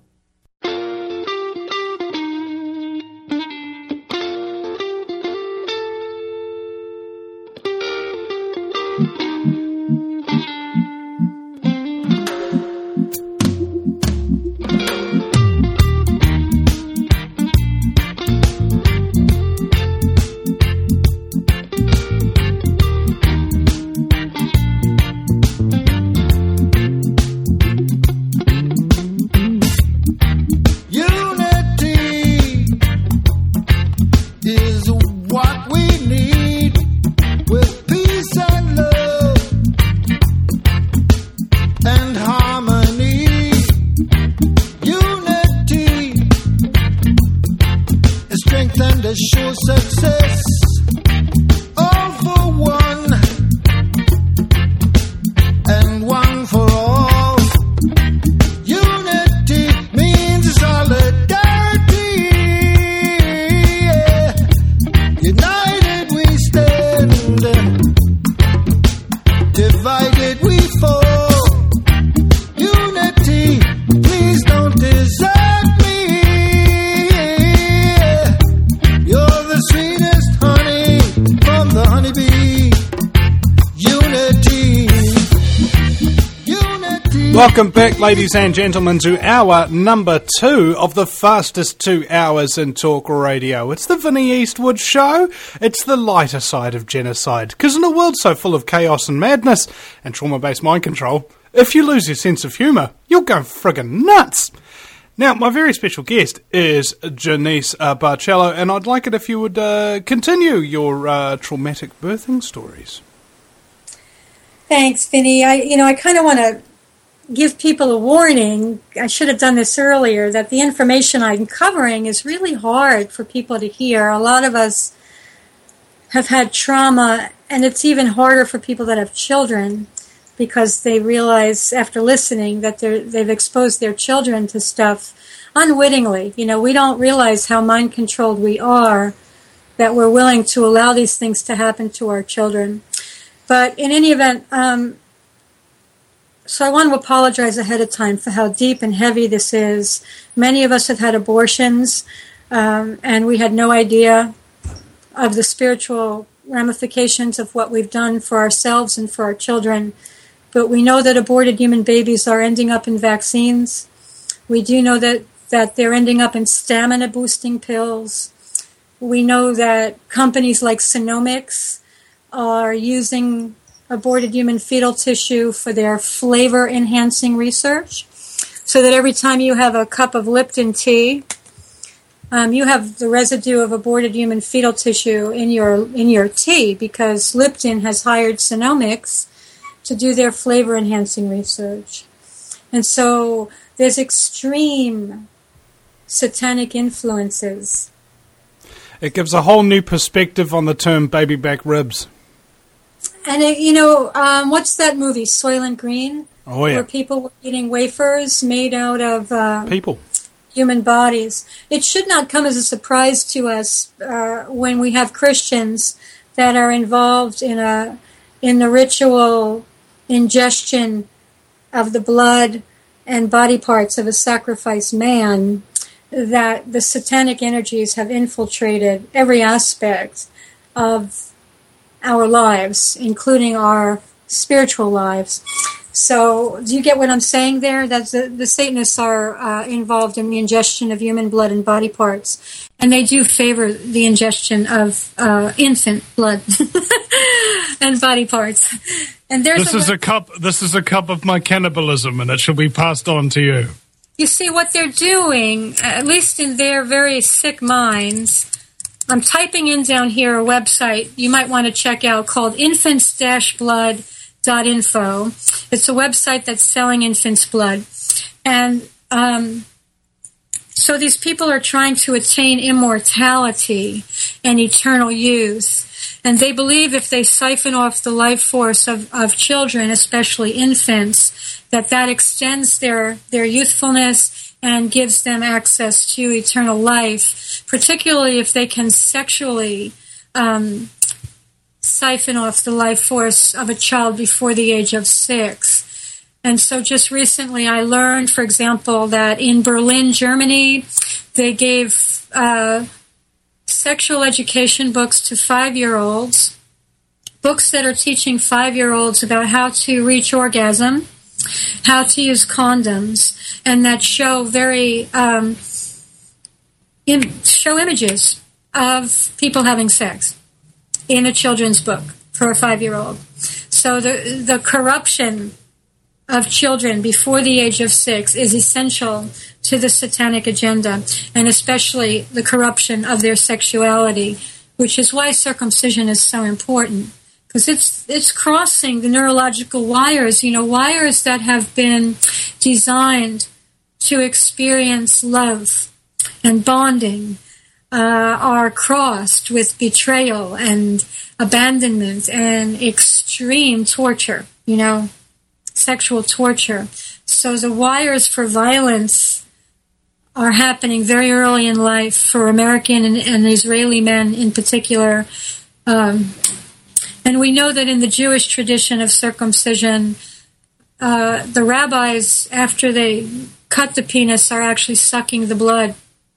Welcome back, ladies and gentlemen, to hour number 2 of the fastest 2 hours in talk radio. It's the Vinnie Eastwood Show. It's the lighter side of genocide. Because in a world so full of chaos and madness and trauma-based mind control, if you lose your sense of humour, you'll go friggin' nuts. Now, my very special guest is Janice Barcello, and I'd like it if you would continue your traumatic birthing stories. Thanks, Vinnie. I kind of want to give people a warning. I should have done this earlier, that the information I'm covering is really hard for people to hear. A lot of us have had trauma, and it's even harder for people that have children, because they realize after listening that they've exposed their children to stuff unwittingly. We don't realize how mind-controlled we are, that we're willing to allow these things to happen to our children. But in any event, so I want to apologize ahead of time for how deep and heavy this is. Many of us have had abortions, and we had no idea of the spiritual ramifications of what we've done for ourselves and for our children. But we know that aborted human babies are ending up in vaccines. We do know that they're ending up in stamina-boosting pills. We know that companies like Synomics are using aborted human fetal tissue for their flavor-enhancing research, so that every time you have a cup of Lipton tea, you have the residue of aborted human fetal tissue in your tea, because Lipton has hired Genomics to do their flavor-enhancing research. And so there's extreme satanic influences. It gives a whole new perspective on the term baby back ribs. And, what's that movie, Soylent Green? Oh, yeah. Where people were eating wafers made out of people. Human bodies. It should not come as a surprise to us when we have Christians that are involved in the ritual ingestion of the blood and body parts of a sacrificed man, that the satanic energies have infiltrated every aspect of our lives, including our spiritual lives. So, do you get what I'm saying there? That the Satanists are involved in the ingestion of human blood and body parts, and they do favor the ingestion of infant blood and body parts. And this is a cup of my cannibalism, and it shall be passed on to you. You see what they're doing, at least in their very sick minds. I'm typing in down here a website you might want to check out called infants-blood.info. It's a website that's selling infants' blood. And so these people are trying to attain immortality and eternal youth. And they believe if they siphon off the life force of children, especially infants, that extends their youthfulness and gives them access to eternal life, particularly if they can sexually siphon off the life force of a child before the age of 6. And so just recently I learned, for example, that in Berlin, Germany, they gave sexual education books to 5-year-olds, books that are teaching 5-year-olds about how to reach orgasm, how to use condoms, and that show show images of people having sex in a children's book for a 5-year-old. So the corruption of children before the age of 6 is essential to the satanic agenda, and especially the corruption of their sexuality, which is why circumcision is so important, because it's crossing the neurological wires, wires that have been designed to experience love and bonding, are crossed with betrayal and abandonment and extreme torture, sexual torture. So the wires for violence are happening very early in life for American and Israeli men in particular. And we know that in the Jewish tradition of circumcision, the rabbis, after they cut the penis, are actually sucking the blood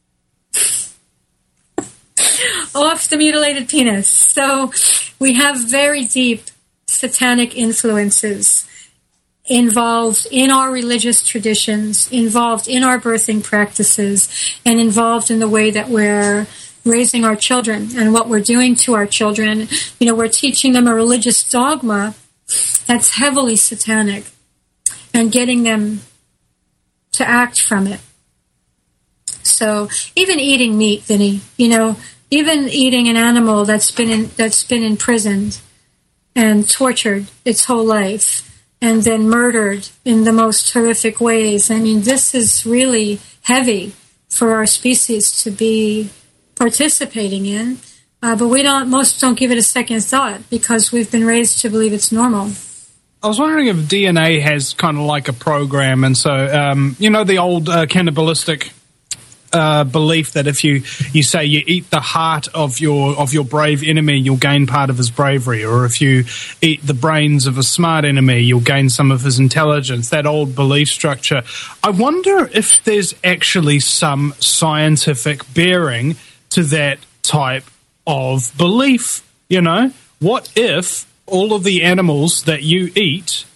off the mutilated penis. So we have very deep satanic influences involved in our religious traditions, involved in our birthing practices, and involved in the way that we're raising our children and what we're doing to our children. We're teaching them a religious dogma that's heavily satanic and getting them to act from it. So even eating meat, Vinny, even eating an animal that's been imprisoned and tortured its whole life and then murdered in the most horrific ways. I mean, this is really heavy for our species to be participating in, but most don't give it a second thought because we've been raised to believe it's normal. I was wondering if DNA has kind of like a program, and so the old cannibalistic belief that if you say you eat the heart of your brave enemy, you'll gain part of his bravery, or if you eat the brains of a smart enemy, you'll gain some of his intelligence, that old belief structure. I wonder if there's actually some scientific bearing to that type of belief. What if all of the animals that you eat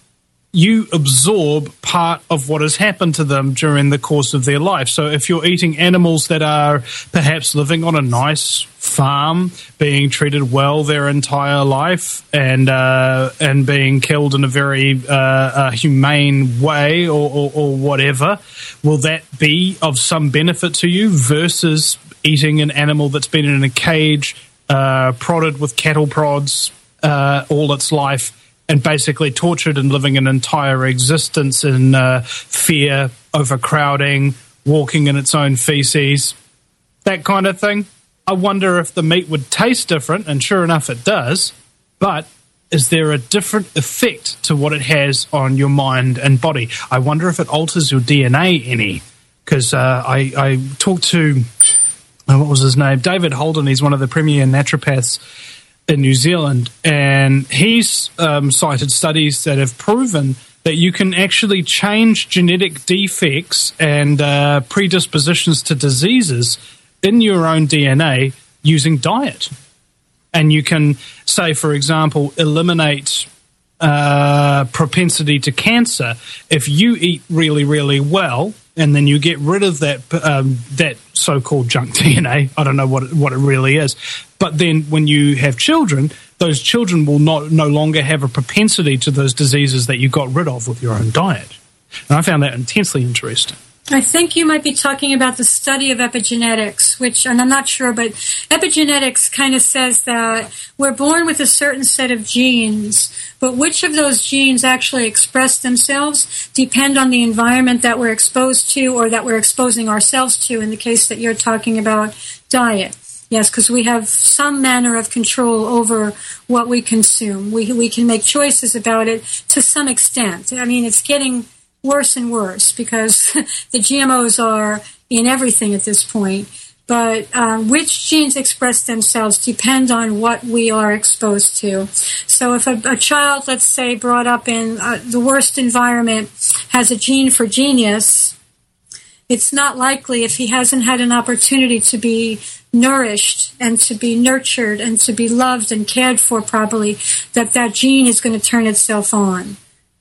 you absorb part of what has happened to them during the course of their life. So if you're eating animals that are perhaps living on a nice farm, being treated well their entire life, and being killed in a very humane way or whatever, will that be of some benefit to you versus eating an animal that's been in a cage, prodded with cattle prods all its life, and basically tortured and living an entire existence in fear, overcrowding, walking in its own feces, that kind of thing? I wonder if the meat would taste different, and sure enough it does, but is there a different effect to what it has on your mind and body? I wonder if it alters your DNA any, because I talked to, what was his name? David Holden. He's one of the premier naturopaths in New Zealand, and he's cited studies that have proven that you can actually change genetic defects and predispositions to diseases in your own DNA using diet. And you can, say, for example, eliminate propensity to cancer if you eat really, really well, and then you get rid of that so-called junk DNA. I don't know what it really is. But then when you have children, those children will no longer have a propensity to those diseases that you got rid of with your own diet. And I found that intensely interesting. I think you might be talking about the study of epigenetics, which, and I'm not sure, but epigenetics kind of says that we're born with a certain set of genes, but which of those genes actually express themselves depend on the environment that we're exposed to or that we're exposing ourselves to, in the case that you're talking about diet. Yes, because we have some manner of control over what we consume. We can make choices about it to some extent. I mean, it's getting worse and worse because the GMOs are in everything at this point. But which genes express themselves depend on what we are exposed to. So if a child, let's say, brought up in the worst environment has a gene for genius, it's not likely, if he hasn't had an opportunity to be nourished and to be nurtured and to be loved and cared for properly, that gene is going to turn itself on.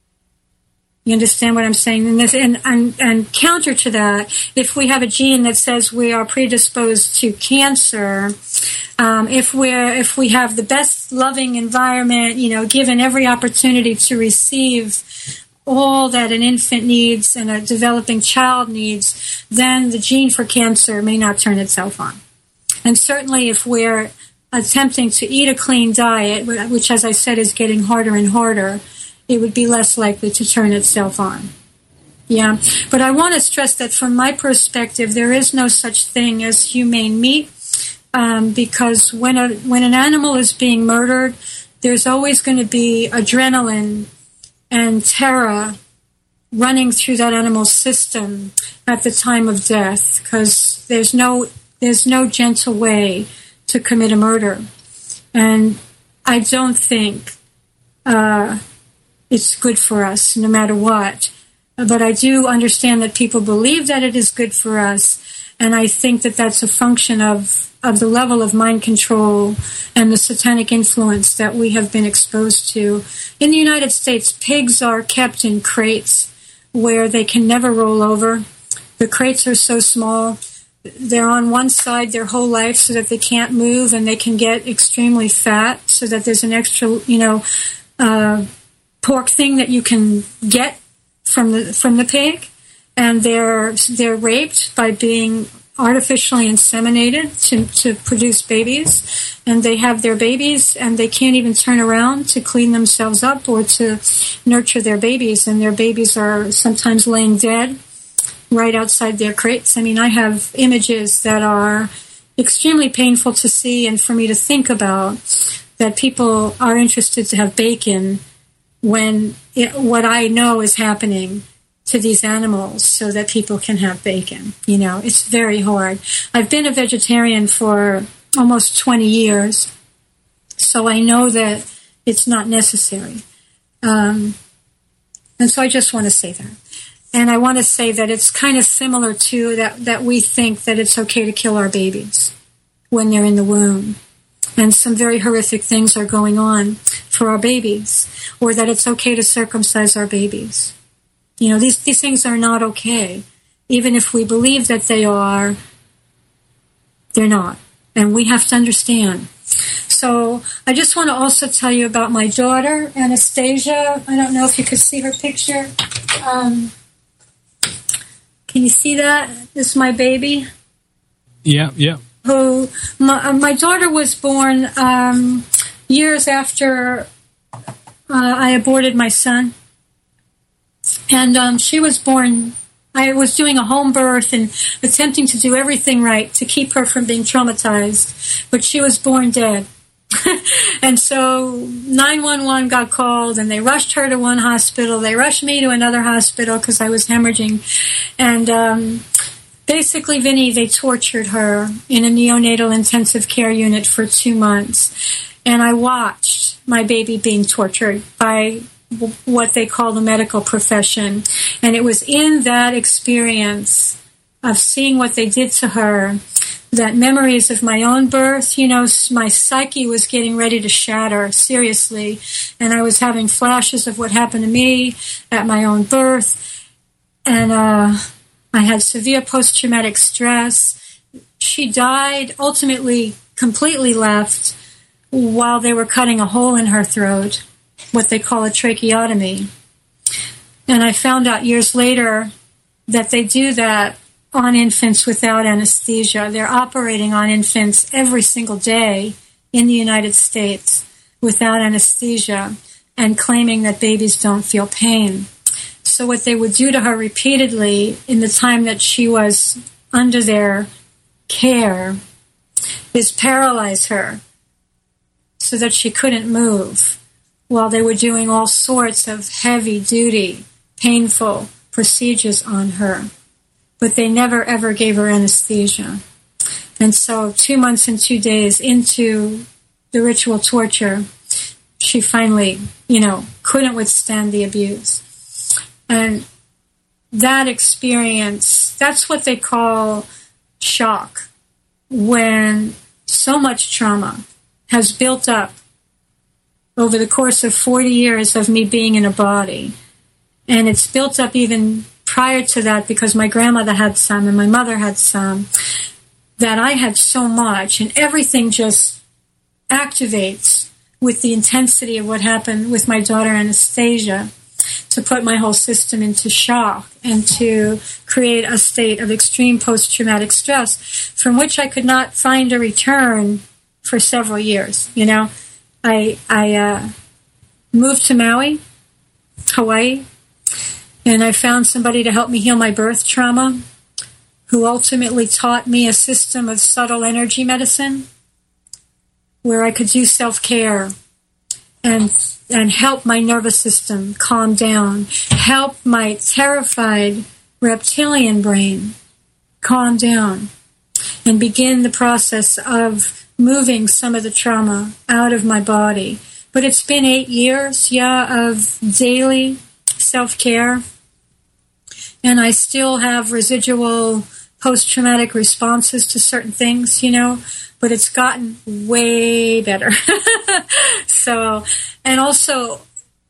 You understand what I'm saying? And counter to that, if we have a gene that says we are predisposed to cancer, if we have the best loving environment, given every opportunity to receive all that an infant needs and a developing child needs, then the gene for cancer may not turn itself on. And certainly if we're attempting to eat a clean diet, which, as I said, is getting harder and harder, it would be less likely to turn itself on. Yeah. But I want to stress that from my perspective, there is no such thing as humane meat, because when an animal is being murdered, there's always going to be adrenaline and terror running through that animal's system at the time of death, because there's no gentle way to commit a murder. And I don't think it's good for us, no matter what. But I do understand that people believe that it is good for us, and I think that that's a function of the level of mind control and the satanic influence that we have been exposed to. In the United States, pigs are kept in crates where they can never roll over. The crates are so small. They're on one side their whole life so that they can't move, and they can get extremely fat so that there's an extra, pork thing that you can get from the pig. And they're raped by being artificially inseminated to produce babies, and they have their babies and they can't even turn around to clean themselves up or to nurture their babies, and their babies are sometimes laying dead right outside their crates. I mean, I have images that are extremely painful to see and for me to think about, that people are interested to have bacon when what I know is happening to these animals so that people can have bacon. It's very hard. I've been a vegetarian for almost 20 years, so I know that it's not necessary. And so I just want to say that. And I want to say that it's kind of similar to that we think that it's okay to kill our babies when they're in the womb. and some very horrific things are going on for our babies, or that it's okay to circumcise our babies. You know, these things are not okay. Even if we believe that they are, they're not. And we have to understand. So I just want to also tell you about my daughter, Anastasia. I don't know if you could see her picture. Can you see that? This is my baby. Yeah. My daughter was born years after I aborted my son. And she was born, I was doing a home birth and attempting to do everything right to keep her from being traumatized. But she was born dead. And so 911 got called, and they rushed her to one hospital. They rushed me to another hospital because I was hemorrhaging. And basically, Vinny, they tortured her in a neonatal intensive care unit for 2 months. And I watched my baby being tortured by what they call the medical profession. And it was in that experience of seeing what they did to her that memories of my own birth, you know, my psyche was getting ready to shatter, seriously. And I was having flashes of what happened to me at my own birth. And I had severe post-traumatic stress. She died, ultimately completely left, while they were cutting a hole in her throat, what they call a tracheotomy. And I found out years later that they do that on infants without anesthesia. They're operating on infants every single day in the United States without anesthesia and claiming that babies don't feel pain. So what they would do to her repeatedly in the time that she was under their care is paralyze her so that she couldn't move while they were doing all sorts of heavy-duty, painful procedures on her. But they never, ever gave her anesthesia. And so 2 months and 2 days into the ritual torture, she finally, couldn't withstand the abuse. And that experience, that's what they call shock, when so much trauma has built up over the course of 40 years of me being in a body. And it's built up even prior to that, because my grandmother had some and my mother had some, that I had so much, and everything just activates with the intensity of what happened with my daughter Anastasia to put my whole system into shock and to create a state of extreme post-traumatic stress from which I could not find a return for several years. I moved to Maui, Hawaii, and I found somebody to help me heal my birth trauma, who ultimately taught me a system of subtle energy medicine where I could do self-care and help my nervous system calm down, help my terrified reptilian brain calm down, and begin the process of moving some of the trauma out of my body. But it's been 8 years, of daily self-care, and I still have residual post-traumatic responses to certain things, but it's gotten way better. So, and also,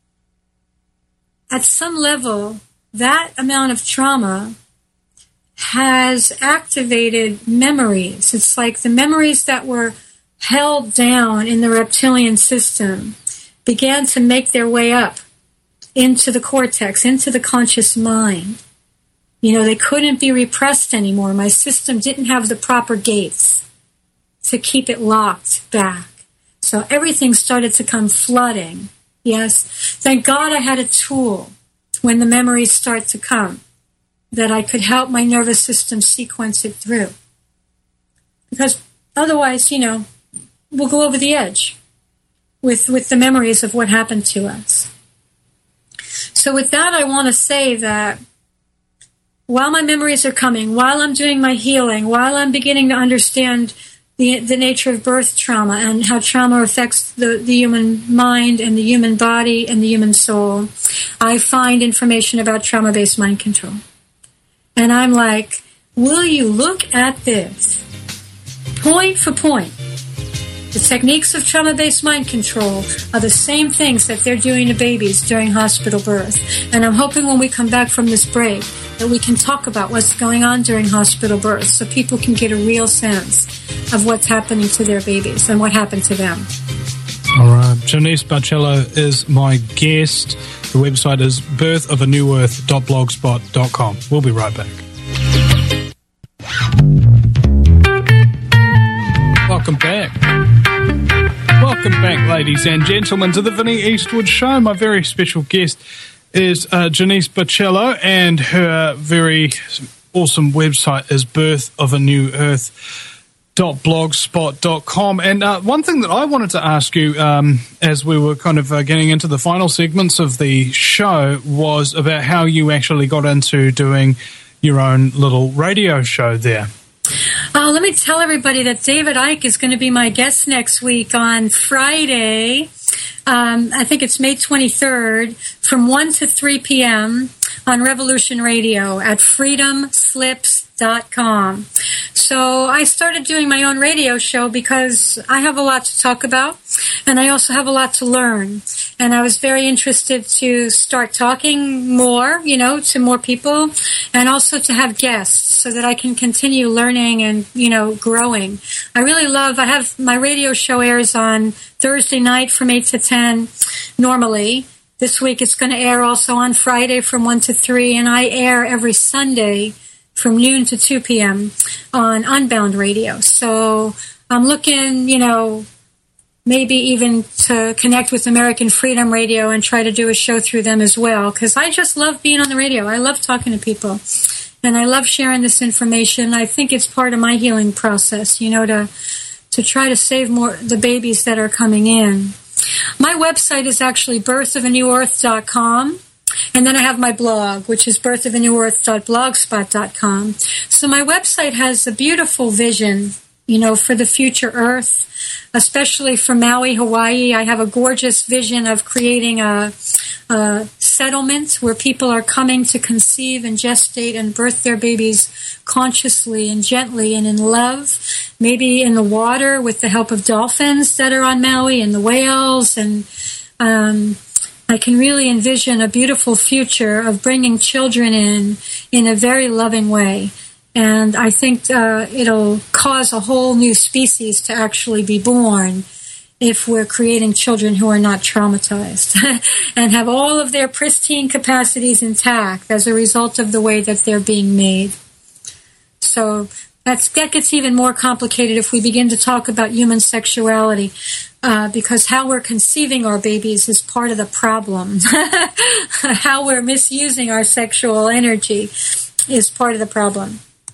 at some level, that amount of trauma has activated memories. It's like the memories that were held down in the reptilian system began to make their way up into the cortex, into the conscious mind. They couldn't be repressed anymore. My system didn't have the proper gates to keep it locked back. So everything started to come flooding. Yes. Thank God I had a tool when the memories start to come that I could help my nervous system sequence it through. Because otherwise, we'll go over the edge with the memories of what happened to us. So with that, I want to say that while my memories are coming, while I'm doing my healing, while I'm beginning to understand the nature of birth trauma and how trauma affects the human mind and the human body and the human soul, I find information about trauma-based mind control. And I'm like, will you look at this? Point for point. The techniques of trauma-based mind control are the same things that they're doing to babies during hospital birth. And I'm hoping when we come back from this break that we can talk about what's going on during hospital birth so people can get a real sense of what's happening to their babies and what happened to them. All right. Janice Barcelo is my guest. The website is birthofanewearth.blogspot.com. We'll be right back. Welcome back. Welcome back, ladies and gentlemen, to the Vinnie Eastwood Show. My very special guest is Janice Barcelo, and her very awesome website is birthofanewearth.blogspot.com. And one thing that I wanted to ask you as we were kind of getting into the final segments of the show was about how you actually got into doing your own little radio show there. Let me tell everybody that David Icke is going to be my guest next week on Friday. I think it's May 23rd from 1 to 3 p.m. on Revolution Radio at freedomslips.com. So I started doing my own radio show because I have a lot to talk about, and I also have a lot to learn. And I was very interested to start talking more, to more people, and also to have guests so that I can continue learning and, growing. I have my radio show airs on Thursday night from 8 to 10 normally. This week it's going to air also on Friday from 1 to 3, and I air every Sunday from noon to 2 p.m. on Unbound Radio. So I'm looking, maybe even to connect with American Freedom Radio and try to do a show through them as well, because I just love being on the radio. I love talking to people, and I love sharing this information. I think it's part of my healing process, to try to save more the babies that are coming in. My website is actually birthofanewearth.com. And then I have my blog, which is birthofanewearth.blogspot.com. So my website has a beautiful vision, for the future Earth, especially for Maui, Hawaii. I have a gorgeous vision of creating a settlement where people are coming to conceive and gestate and birth their babies consciously and gently and in love, maybe in the water with the help of dolphins that are on Maui and the whales. And I can really envision a beautiful future of bringing children in a very loving way. And I think it'll cause a whole new species to actually be born if we're creating children who are not traumatized and have all of their pristine capacities intact as a result of the way that they're being made. So that gets even more complicated if we begin to talk about human sexuality, because how we're conceiving our babies is part of the problem. How we're misusing our sexual energy is part of the problem.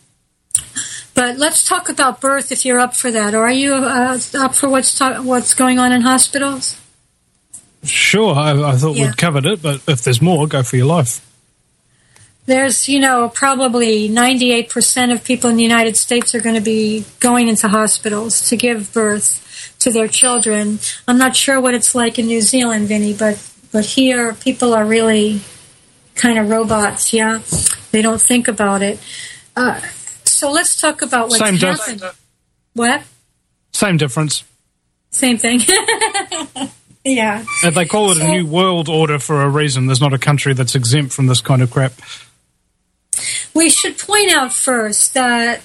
But let's talk about birth if you're up for that. Or are you up for what's going on in hospitals? Sure, I thought we'd covered it, but if there's more, go for your life. There's, probably 98% of people in the United States are going to be going into hospitals to give birth to their children. I'm not sure what it's like in New Zealand, Vinny, but here people are really kind of robots, yeah? They don't think about it. So let's talk about what's happened. What? Same difference. Same thing. Yeah. And they call it a new world order for a reason. There's not a country that's exempt from this kind of crap. We should point out first that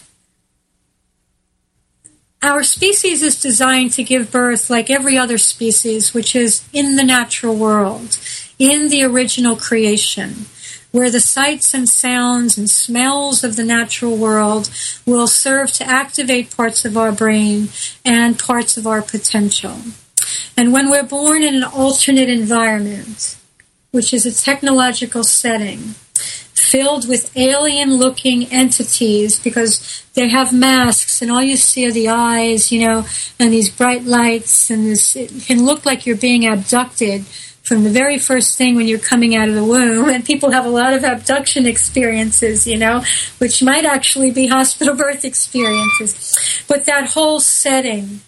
our species is designed to give birth like every other species, which is in the natural world, in the original creation, where the sights and sounds and smells of the natural world will serve to activate parts of our brain and parts of our potential. And when we're born in an alternate environment, which is a technological setting, filled with alien-looking entities because they have masks and all you see are the eyes, and these bright lights, and it can look like you're being abducted from the very first thing when you're coming out of the womb. And people have a lot of abduction experiences, which might actually be hospital birth experiences. But that whole setting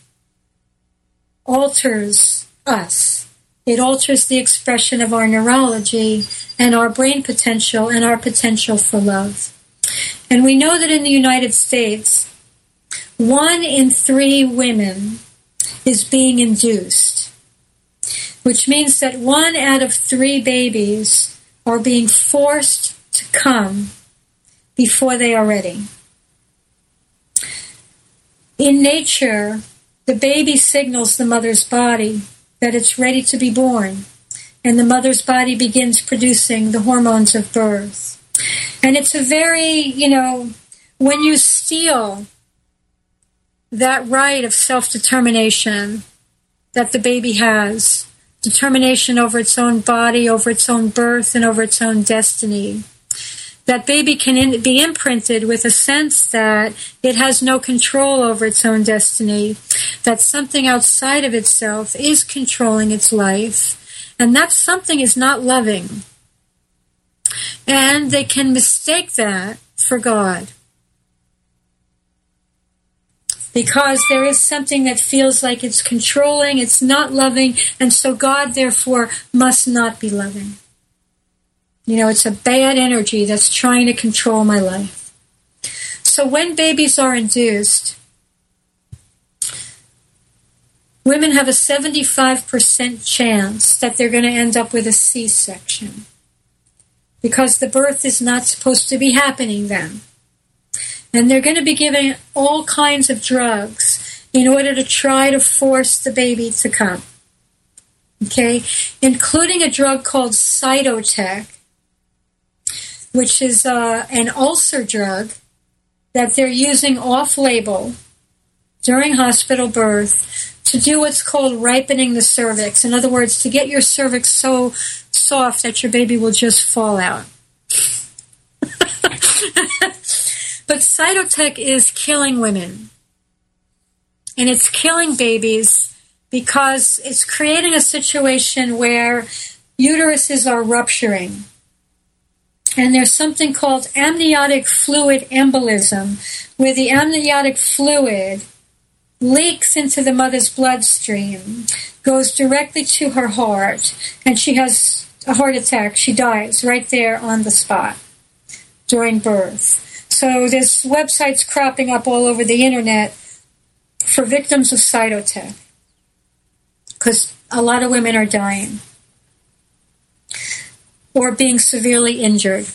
alters us. It alters the expression of our neurology and our brain potential and our potential for love. And we know that in the United States, 1 in 3 women is being induced, which means that 1 out of 3 babies are being forced to come before they are ready. In nature, the baby signals the mother's body that it's ready to be born, and the mother's body begins producing the hormones of birth. And it's a very, when you steal that right of self-determination that the baby has, determination over its own body, over its own birth, and over its own destiny, that baby can be imprinted with a sense that it has no control over its own destiny, that something outside of itself is controlling its life, and that something is not loving. And they can mistake that for God, because there is something that feels like it's controlling, it's not loving, and so God, therefore, must not be loving. It's a bad energy that's trying to control my life. So when babies are induced, women have a 75% chance that they're going to end up with a C-section, because the birth is not supposed to be happening then. And they're going to be given all kinds of drugs in order to try to force the baby to come. Okay? Including a drug called Cytotec, which is an ulcer drug that they're using off-label during hospital birth to do what's called ripening the cervix. In other words, to get your cervix so soft that your baby will just fall out. But Cytotec is killing women. And it's killing babies because it's creating a situation where uteruses are rupturing. And there's something called amniotic fluid embolism, where the amniotic fluid leaks into the mother's bloodstream, goes directly to her heart, and she has a heart attack. She dies right there on the spot during birth. So there's websites cropping up all over the internet for victims of Cytotec, because a lot of women are dying or being severely injured.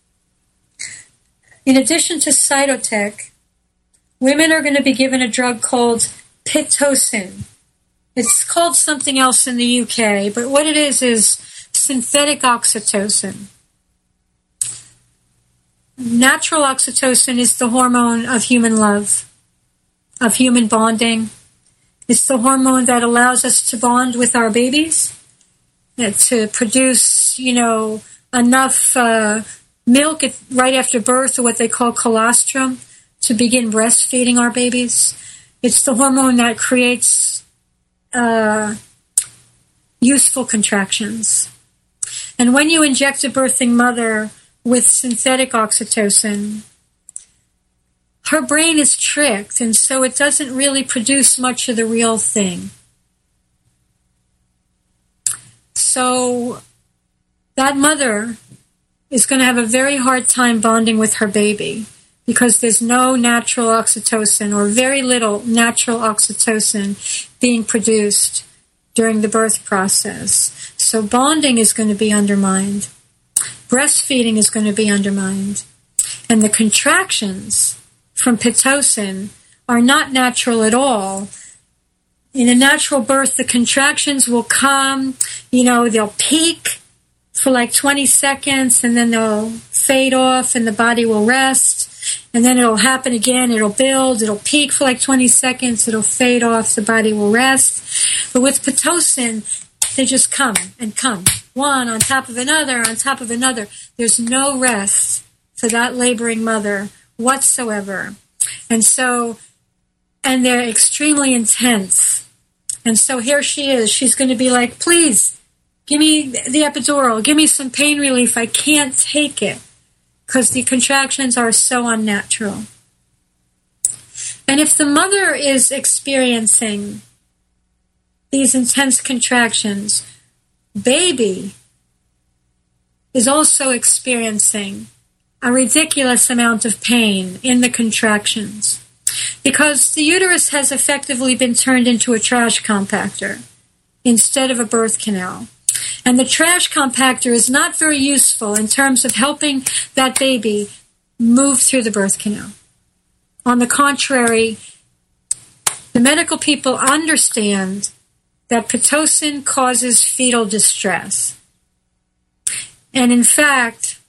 In addition to Cytotec, women are going to be given a drug called Pitocin. It's called something else in the UK, but what it is synthetic oxytocin. Natural oxytocin is the hormone of human love, of human bonding. It's the hormone that allows us to bond with our babies, to produce, enough milk right after birth, or what they call colostrum, to begin breastfeeding our babies. It's the hormone that creates useful contractions. And when you inject a birthing mother with synthetic oxytocin, her brain is tricked, and so it doesn't really produce much of the real thing. So that mother is going to have a very hard time bonding with her baby, because there's no natural oxytocin, or very little natural oxytocin, being produced during the birth process. So bonding is going to be undermined. Breastfeeding is going to be undermined. And the contractions from Pitocin are not natural at all. In a natural birth, the contractions will come, they'll peak for like 20 seconds, and then they'll fade off, and the body will rest. And then it'll happen again, it'll build, it'll peak for like 20 seconds, it'll fade off, the body will rest. But with Pitocin, they just come and come, one on top of another, on top of another. There's no rest for that laboring mother whatsoever. And they're extremely intense. And so here she is. She's going to be like, please, give me the epidural. Give me some pain relief. I can't take it, because the contractions are so unnatural. And if the mother is experiencing these intense contractions, baby is also experiencing a ridiculous amount of pain in the contractions. Because the uterus has effectively been turned into a trash compactor instead of a birth canal. And the trash compactor is not very useful in terms of helping that baby move through the birth canal. On the contrary, the medical people understand that Pitocin causes fetal distress. And in fact,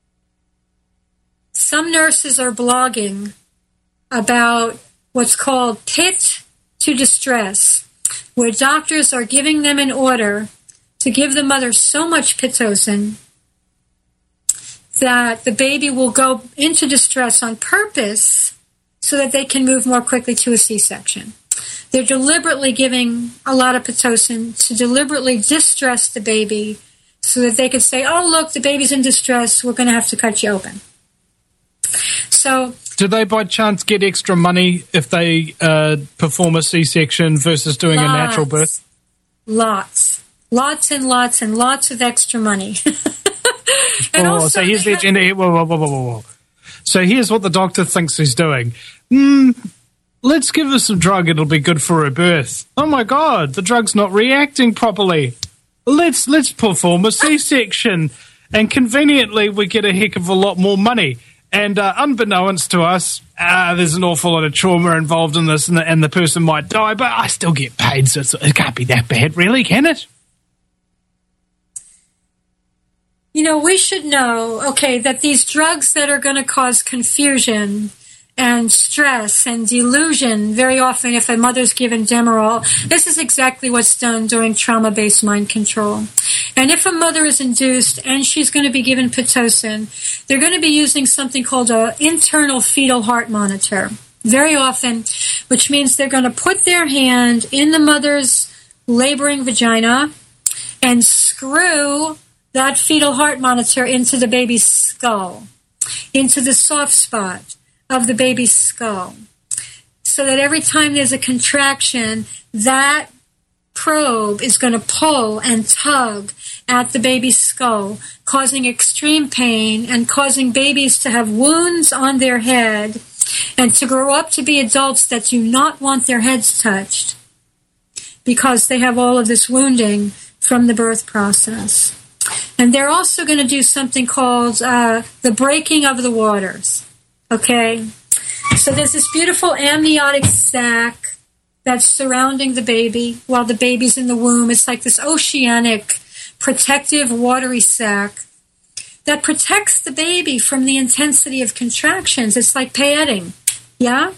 some nurses are blogging about what's called pit to distress, where doctors are giving them an order to give the mother so much Pitocin that the baby will go into distress on purpose so that they can move more quickly to a C-section. They're deliberately giving a lot of Pitocin to deliberately distress the baby so that they could say, oh, look, the baby's in distress, we're going to have to cut you open. So, do they by chance get extra money if they perform a C-section versus doing a natural birth? Lots and lots and lots of extra money. And also, so here's the agenda. Whoa. So here's what the doctor thinks he's doing. Let's give her some drug. It'll be good for her birth. Oh my God, the drug's not reacting properly. Let's perform a C-section, and conveniently we get a heck of a lot more money. And unbeknownst to us, there's an awful lot of trauma involved in this, and the person might die, but I still get paid, so it can't be that bad, really, can it? You know, we should know, okay, that these drugs that are going to cause confusion and stress and delusion, very often if a mother's given Demerol, this is exactly what's done during trauma-based mind control. And if a mother is induced and she's going to be given Pitocin, they're going to be using something called an internal fetal heart monitor, very often, which means they're going to put their hand in the mother's laboring vagina and screw that fetal heart monitor into the baby's skull, into the soft spot of the baby's skull, so that every time there's a contraction, that probe is going to pull and tug at the baby's skull, causing extreme pain and causing babies to have wounds on their head and to grow up to be adults that do not want their heads touched because they have all of this wounding from the birth process. And they're also going to do something called the breaking of the waters. Okay? So there's this beautiful amniotic sac that's surrounding the baby while the baby's in the womb. It's like this oceanic, protective, watery sac that protects the baby from the intensity of contractions. It's like padding. Yeah?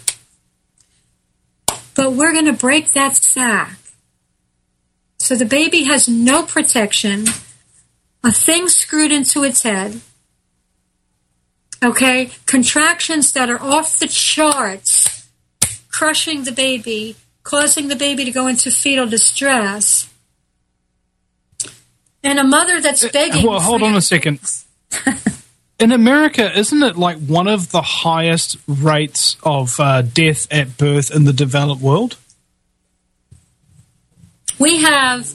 But we're going to break that sac. So the baby has no protection, a thing screwed into its head, okay, contractions that are off the charts, crushing the baby, causing the baby to go into fetal distress, and a mother that's begging... Well, hold on a second. In America, isn't it like one of the highest rates of death at birth in the developed world? We have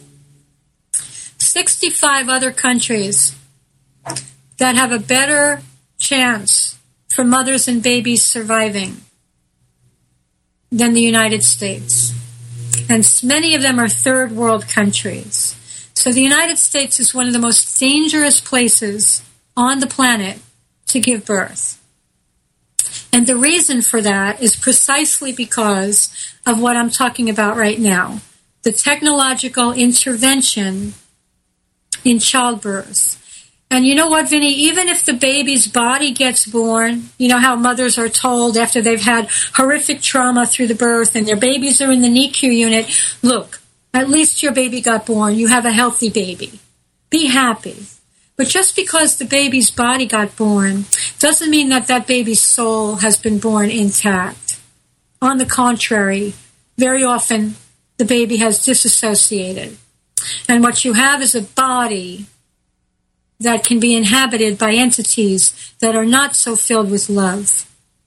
65 other countries that have a better chance for mothers and babies surviving than the United States. And many of them are third world countries. So the United States is one of the most dangerous places on the planet to give birth. And the reason for that is precisely because of what I'm talking about right now, the technological intervention in childbirth. And you know what, Vinny? Even if the baby's body gets born, you know how mothers are told after they've had horrific trauma through the birth and their babies are in the NICU unit, look, at least your baby got born. You have a healthy baby. Be happy. But just because the baby's body got born doesn't mean that that baby's soul has been born intact. On the contrary, very often the baby has disassociated. And what you have is a body that can be inhabited by entities that are not so filled with love.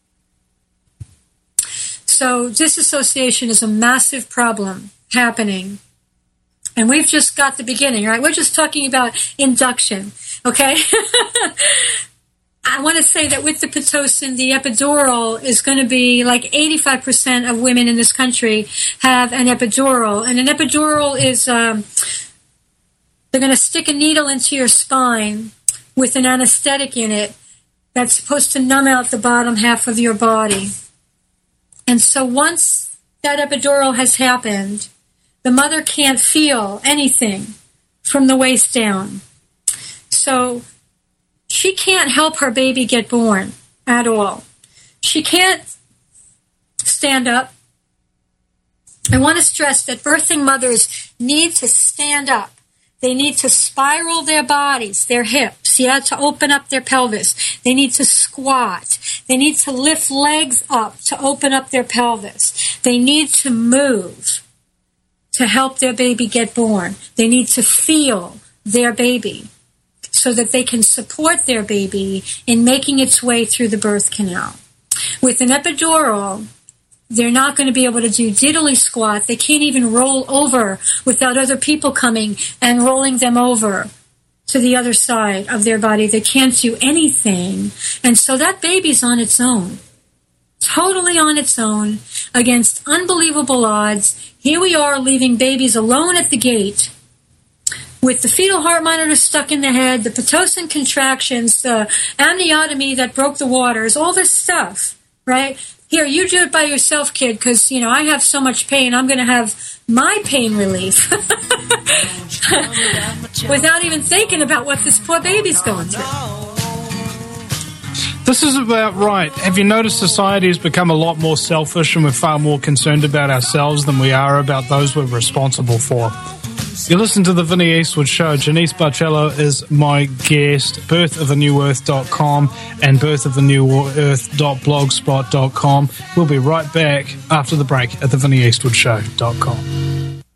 So disassociation is a massive problem happening. And we've just got the beginning, right? We're just talking about induction, okay? I want to say that with the Pitocin, the epidural is going to be like 85% of women in this country have an epidural. And an epidural is, they're going to stick a needle into your spine with an anesthetic in it that's supposed to numb out the bottom half of your body. And so once that epidural has happened, the mother can't feel anything from the waist down. So she can't help her baby get born at all. She can't stand up. I want to stress that birthing mothers need to stand up. They need to spiral their bodies, their hips, to open up their pelvis. They need to squat. They need to lift legs up to open up their pelvis. They need to move to help their baby get born. They need to feel their baby so that they can support their baby in making its way through the birth canal. With an epidural, they're not going to be able to do diddly squat. They can't even roll over without other people coming and rolling them over to the other side of their body. They can't do anything. And so that baby's on its own, totally on its own, against unbelievable odds. Here we are leaving babies alone at the gate with the fetal heart monitor stuck in the head, the Pitocin contractions, the amniotomy that broke the waters, all this stuff, right? Here, you do it by yourself, kid, because, I have so much pain. I'm going to have my pain relief without even thinking about what this poor baby's going through. This is about right. Have you noticed society has become a lot more selfish and we're far more concerned about ourselves than we are about those we're responsible for? You listen to the Vinnie Eastwood Show. Janice Barcello is my guest. birthofanewearth.com and birthofanewearth.blogspot.com. We'll be right back after the break at thevinnieeastwoodshow.com.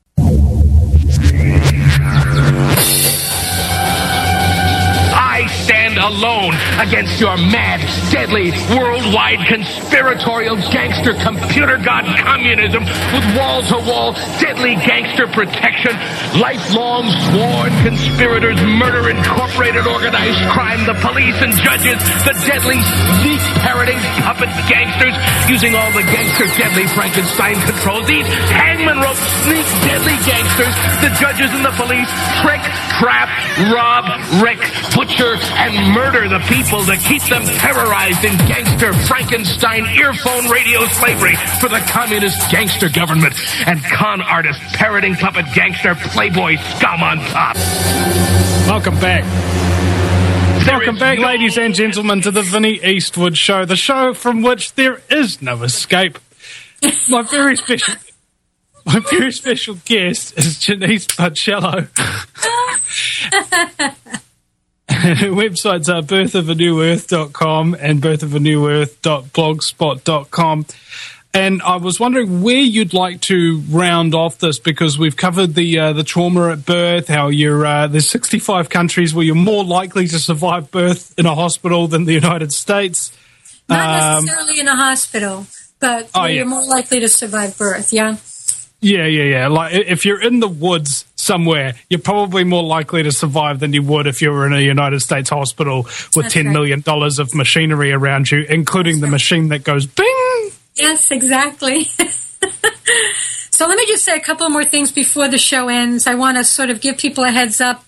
Alone against your mad, deadly, worldwide conspiratorial gangster computer god communism with wall-to-wall deadly gangster protection, lifelong sworn conspirators, murder incorporated organized crime, the police and judges, the deadly sneak parroting puppet gangsters using all the gangster deadly Frankenstein controls. These hangman rope sneak deadly gangsters, the judges and the police trick, trap, rob, wreck, butcher, and murder the people to keep them terrorized in gangster Frankenstein earphone radio slavery for the communist gangster government and con artist parroting puppet gangster playboy scum on top. Welcome back. Welcome back, ladies and gentlemen, to the Vinnie Eastwood Show, the show from which there is no escape. My very special guest is Janice Barcello. Her websites are birthofanewearth.com and birthofanewearth.blogspot.com. And I was wondering where you'd like to round off this, because we've covered the trauma at birth, how there's 65 countries where you're more likely to survive birth in a hospital than the United States. Not necessarily in a hospital, but you're more likely to survive birth, yeah? Yeah. Like, if you're in the woods somewhere, you're probably more likely to survive than you would if you were in a United States hospital with $10 million of machinery around you, including the machine that goes bing. Yes, exactly. So let me just say a couple more things before the show ends. I want to sort of give people a heads up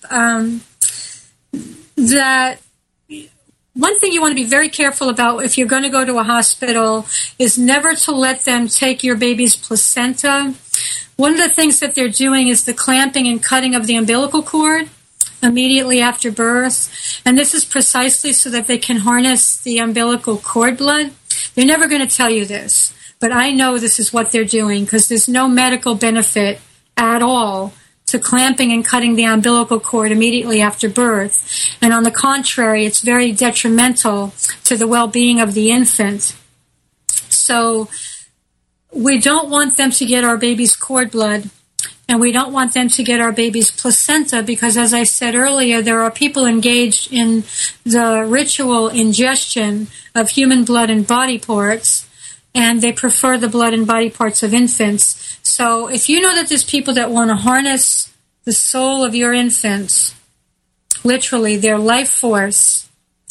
that one thing you want to be very careful about if you're going to go to a hospital is never to let them take your baby's placenta. One of the things that they're doing is the clamping and cutting of the umbilical cord immediately after birth. And this is precisely so that they can harness the umbilical cord blood. They're never going to tell you this, but I know this is what they're doing because there's no medical benefit at all to clamping and cutting the umbilical cord immediately after birth. And on the contrary, it's very detrimental to the well-being of the infant. So we don't want them to get our baby's cord blood, and we don't want them to get our baby's placenta because, as I said earlier, there are people engaged in the ritual ingestion of human blood and body parts, and they prefer the blood and body parts of infants. So if you know that there's people that want to harness the soul of your infants, literally their life force,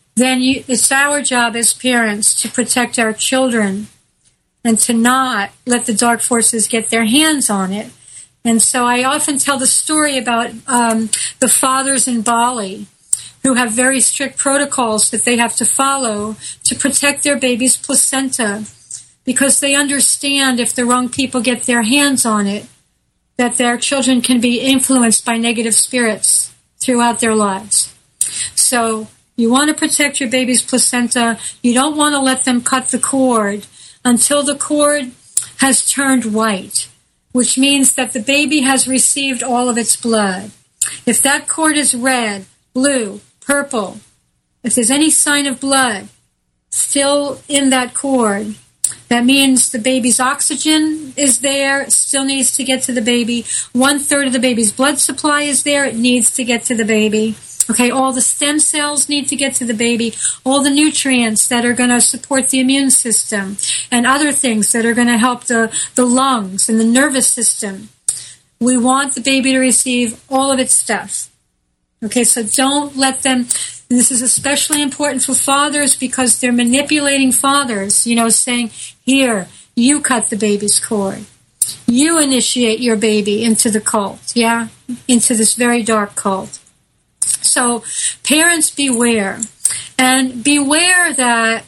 then it's our job as parents to protect our children and to not let the dark forces get their hands on it. And so I often tell the story about the fathers in Bali who have very strict protocols that they have to follow to protect their baby's placenta, because they understand if the wrong people get their hands on it, that their children can be influenced by negative spirits throughout their lives. So you want to protect your baby's placenta. You don't want to let them cut the cord until the cord has turned white, which means that the baby has received all of its blood. If that cord is red, blue, purple, if there's any sign of blood still in that cord, that means the baby's oxygen is there, it still needs to get to the baby. 1/3 of the baby's blood supply is there, it needs to get to the baby. Okay, all the stem cells need to get to the baby, all the nutrients that are going to support the immune system, and other things that are going to help the lungs and the nervous system. We want the baby to receive all of its stuff. Okay, so don't let them, and this is especially important for fathers because they're manipulating fathers, saying, here, you cut the baby's cord. You initiate your baby into the cult, into this very dark cult. So parents, beware. And beware that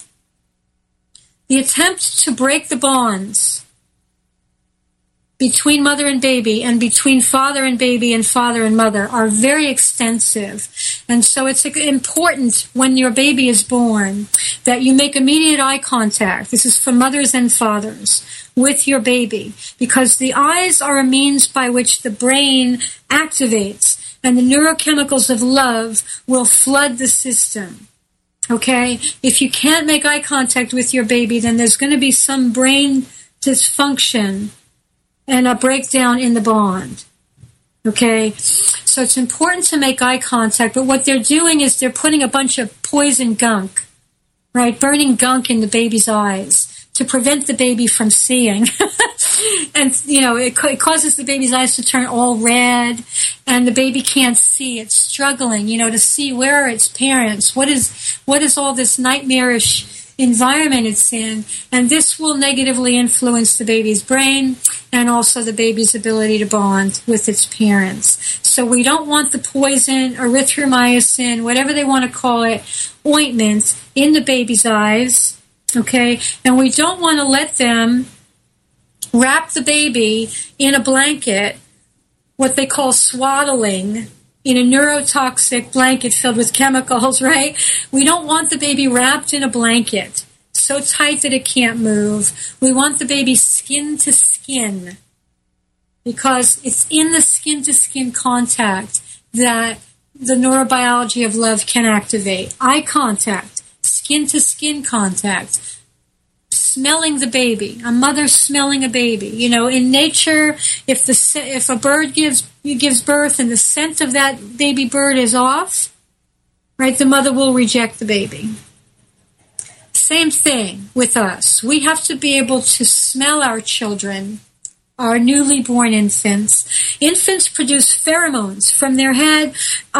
the attempt to break the bonds between mother and baby and between father and baby and father and mother are very extensive. And so it's important when your baby is born that you make immediate eye contact. This is for mothers and fathers with your baby, because the eyes are a means by which the brain activates, and the neurochemicals of love will flood the system. Okay? If you can't make eye contact with your baby, then there's going to be some brain dysfunction and a breakdown in the bond. Okay? So it's important to make eye contact, but what they're doing is they're putting a bunch of poison gunk, right? Burning gunk in the baby's eyes to prevent the baby from seeing. And, it causes the baby's eyes to turn all red, and the baby can't see. It's struggling, to see where are its parents. What is all this nightmarish environment it's in? And this will negatively influence the baby's brain and also the baby's ability to bond with its parents. So we don't want the poison, erythromycin, whatever they want to call it, ointment in the baby's eyes. Okay? And we don't want to let them wrap the baby in a blanket, what they call swaddling, in a neurotoxic blanket filled with chemicals, right? We don't want the baby wrapped in a blanket so tight that it can't move. We want the baby skin to skin, because it's in the skin to skin contact that the neurobiology of love can activate. Eye contact, skin to skin contact, smelling the baby, a mother smelling a baby. In nature, if a bird gives birth and the scent of that baby bird is off, right, the mother will reject the baby. Same thing with us. We have to be able to smell our children, our newly born infants. Infants produce pheromones from their head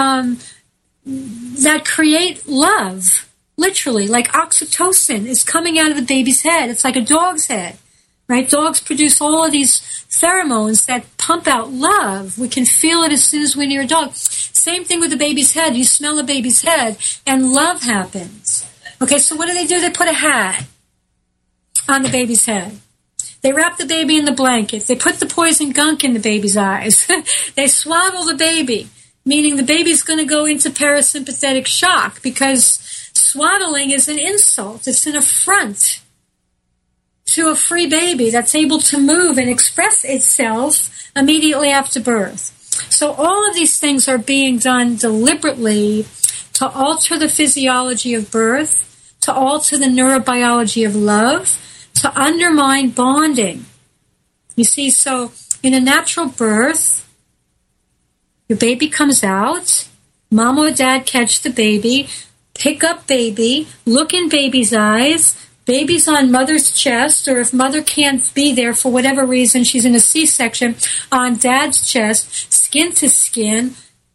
that create love. Literally, like oxytocin is coming out of the baby's head. It's like a dog's head, right? Dogs produce all of these pheromones that pump out love. We can feel it as soon as we're near a dog. Same thing with the baby's head. You smell a baby's head, and love happens. Okay, so what do? They put a hat on the baby's head. They wrap the baby in the blanket. They put the poison gunk in the baby's eyes. They swaddle the baby, meaning the baby's going to go into parasympathetic shock, because swaddling is an insult. It's an affront to a free baby that's able to move and express itself immediately after birth. So all of these things are being done deliberately to alter the physiology of birth, to alter the neurobiology of love, to undermine bonding. You see, so in a natural birth, your baby comes out, mom or dad catch the baby, pick up baby, look in baby's eyes, baby's on mother's chest, or if mother can't be there for whatever reason, she's in a C-section, on dad's chest, skin to skin,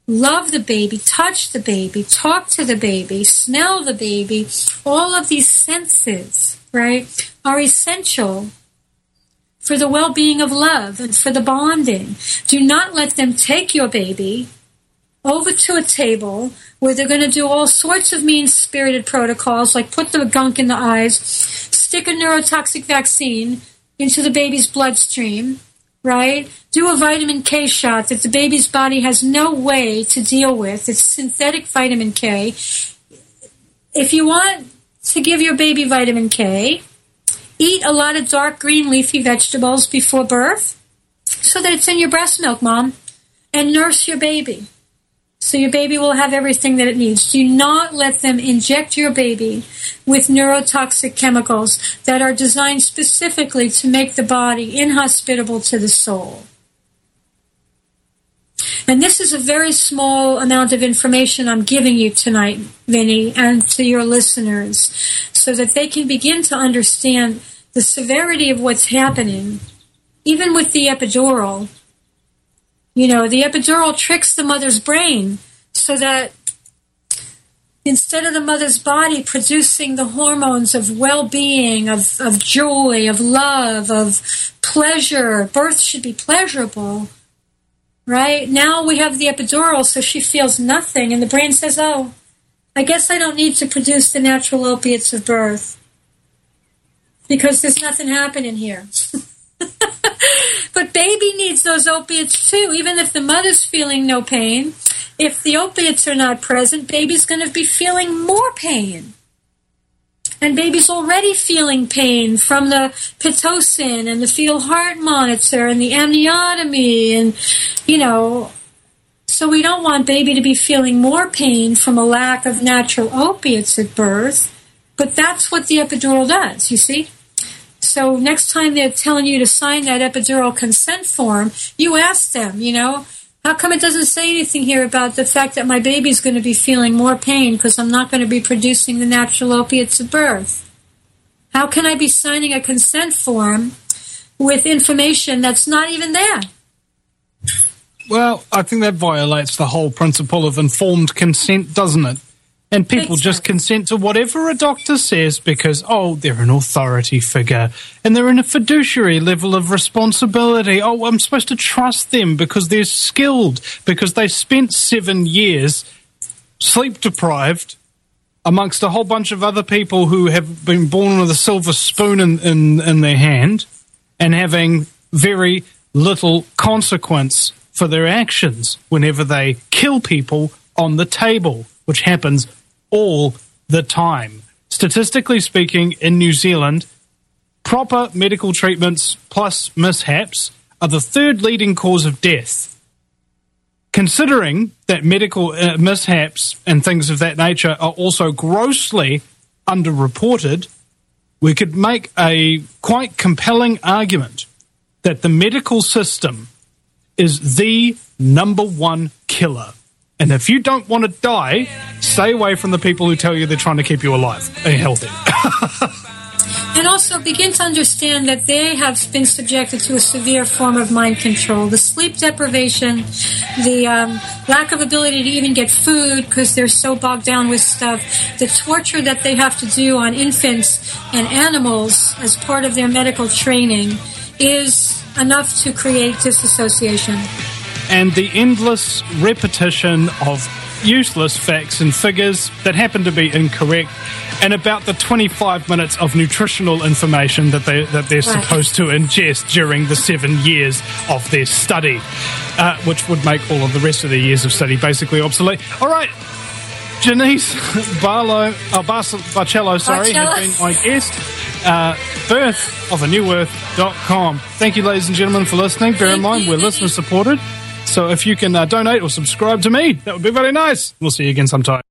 love the baby, touch the baby, talk to the baby, smell the baby. All of these senses, right, are essential for the well-being of love and for the bonding. Do not let them take your baby over to a table where they're going to do all sorts of mean-spirited protocols, like put the gunk in the eyes, stick a neurotoxic vaccine into the baby's bloodstream, right? Do a vitamin K shot that the baby's body has no way to deal with. It's synthetic vitamin K. If you want to give your baby vitamin K, eat a lot of dark green leafy vegetables before birth so that it's in your breast milk, Mom, and nurse your baby. So your baby will have everything that it needs. Do not let them inject your baby with neurotoxic chemicals that are designed specifically to make the body inhospitable to the soul. And this is a very small amount of information I'm giving you tonight, Vinny, and to your listeners, so that they can begin to understand the severity of what's happening, even with the epidural. You know, the epidural tricks the mother's brain so that instead of the mother's body producing the hormones of well-being, of joy, of love, of pleasure, birth should be pleasurable, right? Now we have the epidural, so she feels nothing, and the brain says, oh, I guess I don't need to produce the natural opiates of birth because there's nothing happening here. But baby needs those opiates too, even if the mother's feeling no pain. If the opiates are not present, baby's going to be feeling more pain. And baby's already feeling pain from the Pitocin and the fetal heart monitor and the amniotomy and, you know, so we don't want baby to be feeling more pain from a lack of natural opiates at birth, but that's what the epidural does, you see? So next time they're telling you to sign that epidural consent form, you ask them, you know, how come it doesn't say anything here about the fact that my baby's going to be feeling more pain because I'm not going to be producing the natural opiates at birth? How can I be signing a consent form with information that's not even there? Well, I think that violates the whole principle of informed consent, doesn't it? And people just consent to whatever a doctor says because, oh, they're an authority figure and they're in a fiduciary level of responsibility. Oh, I'm supposed to trust them because they're skilled, because they spent 7 years sleep-deprived amongst a whole bunch of other people who have been born with a silver spoon in their hand and having very little consequence for their actions whenever they kill people on the table, which happens all the time. Statistically speaking, in New Zealand, proper medical treatments plus mishaps are the third leading cause of death. Considering that medical mishaps and things of that nature are also grossly underreported, we could make a quite compelling argument that the medical system is the number one killer. And if you don't want to die, stay away from the people who tell you they're trying to keep you alive and healthy. And also begin to understand that they have been subjected to a severe form of mind control. The sleep deprivation, the lack of ability to even get food because they're so bogged down with stuff, the torture that they have to do on infants and animals as part of their medical training is enough to create disassociation. And the endless repetition of useless facts and figures that happen to be incorrect, and about the 25 minutes of nutritional information that they're supposed to ingest during the 7 years of their study, which would make all of the rest of their years of study basically obsolete. All right, Janice Barcello, has been my guest. birthofanewEarth.com. Thank you, ladies and gentlemen, for listening. Bear in mind, we're listener supported. So if you can donate or subscribe to me, that would be very nice. We'll see you again sometime.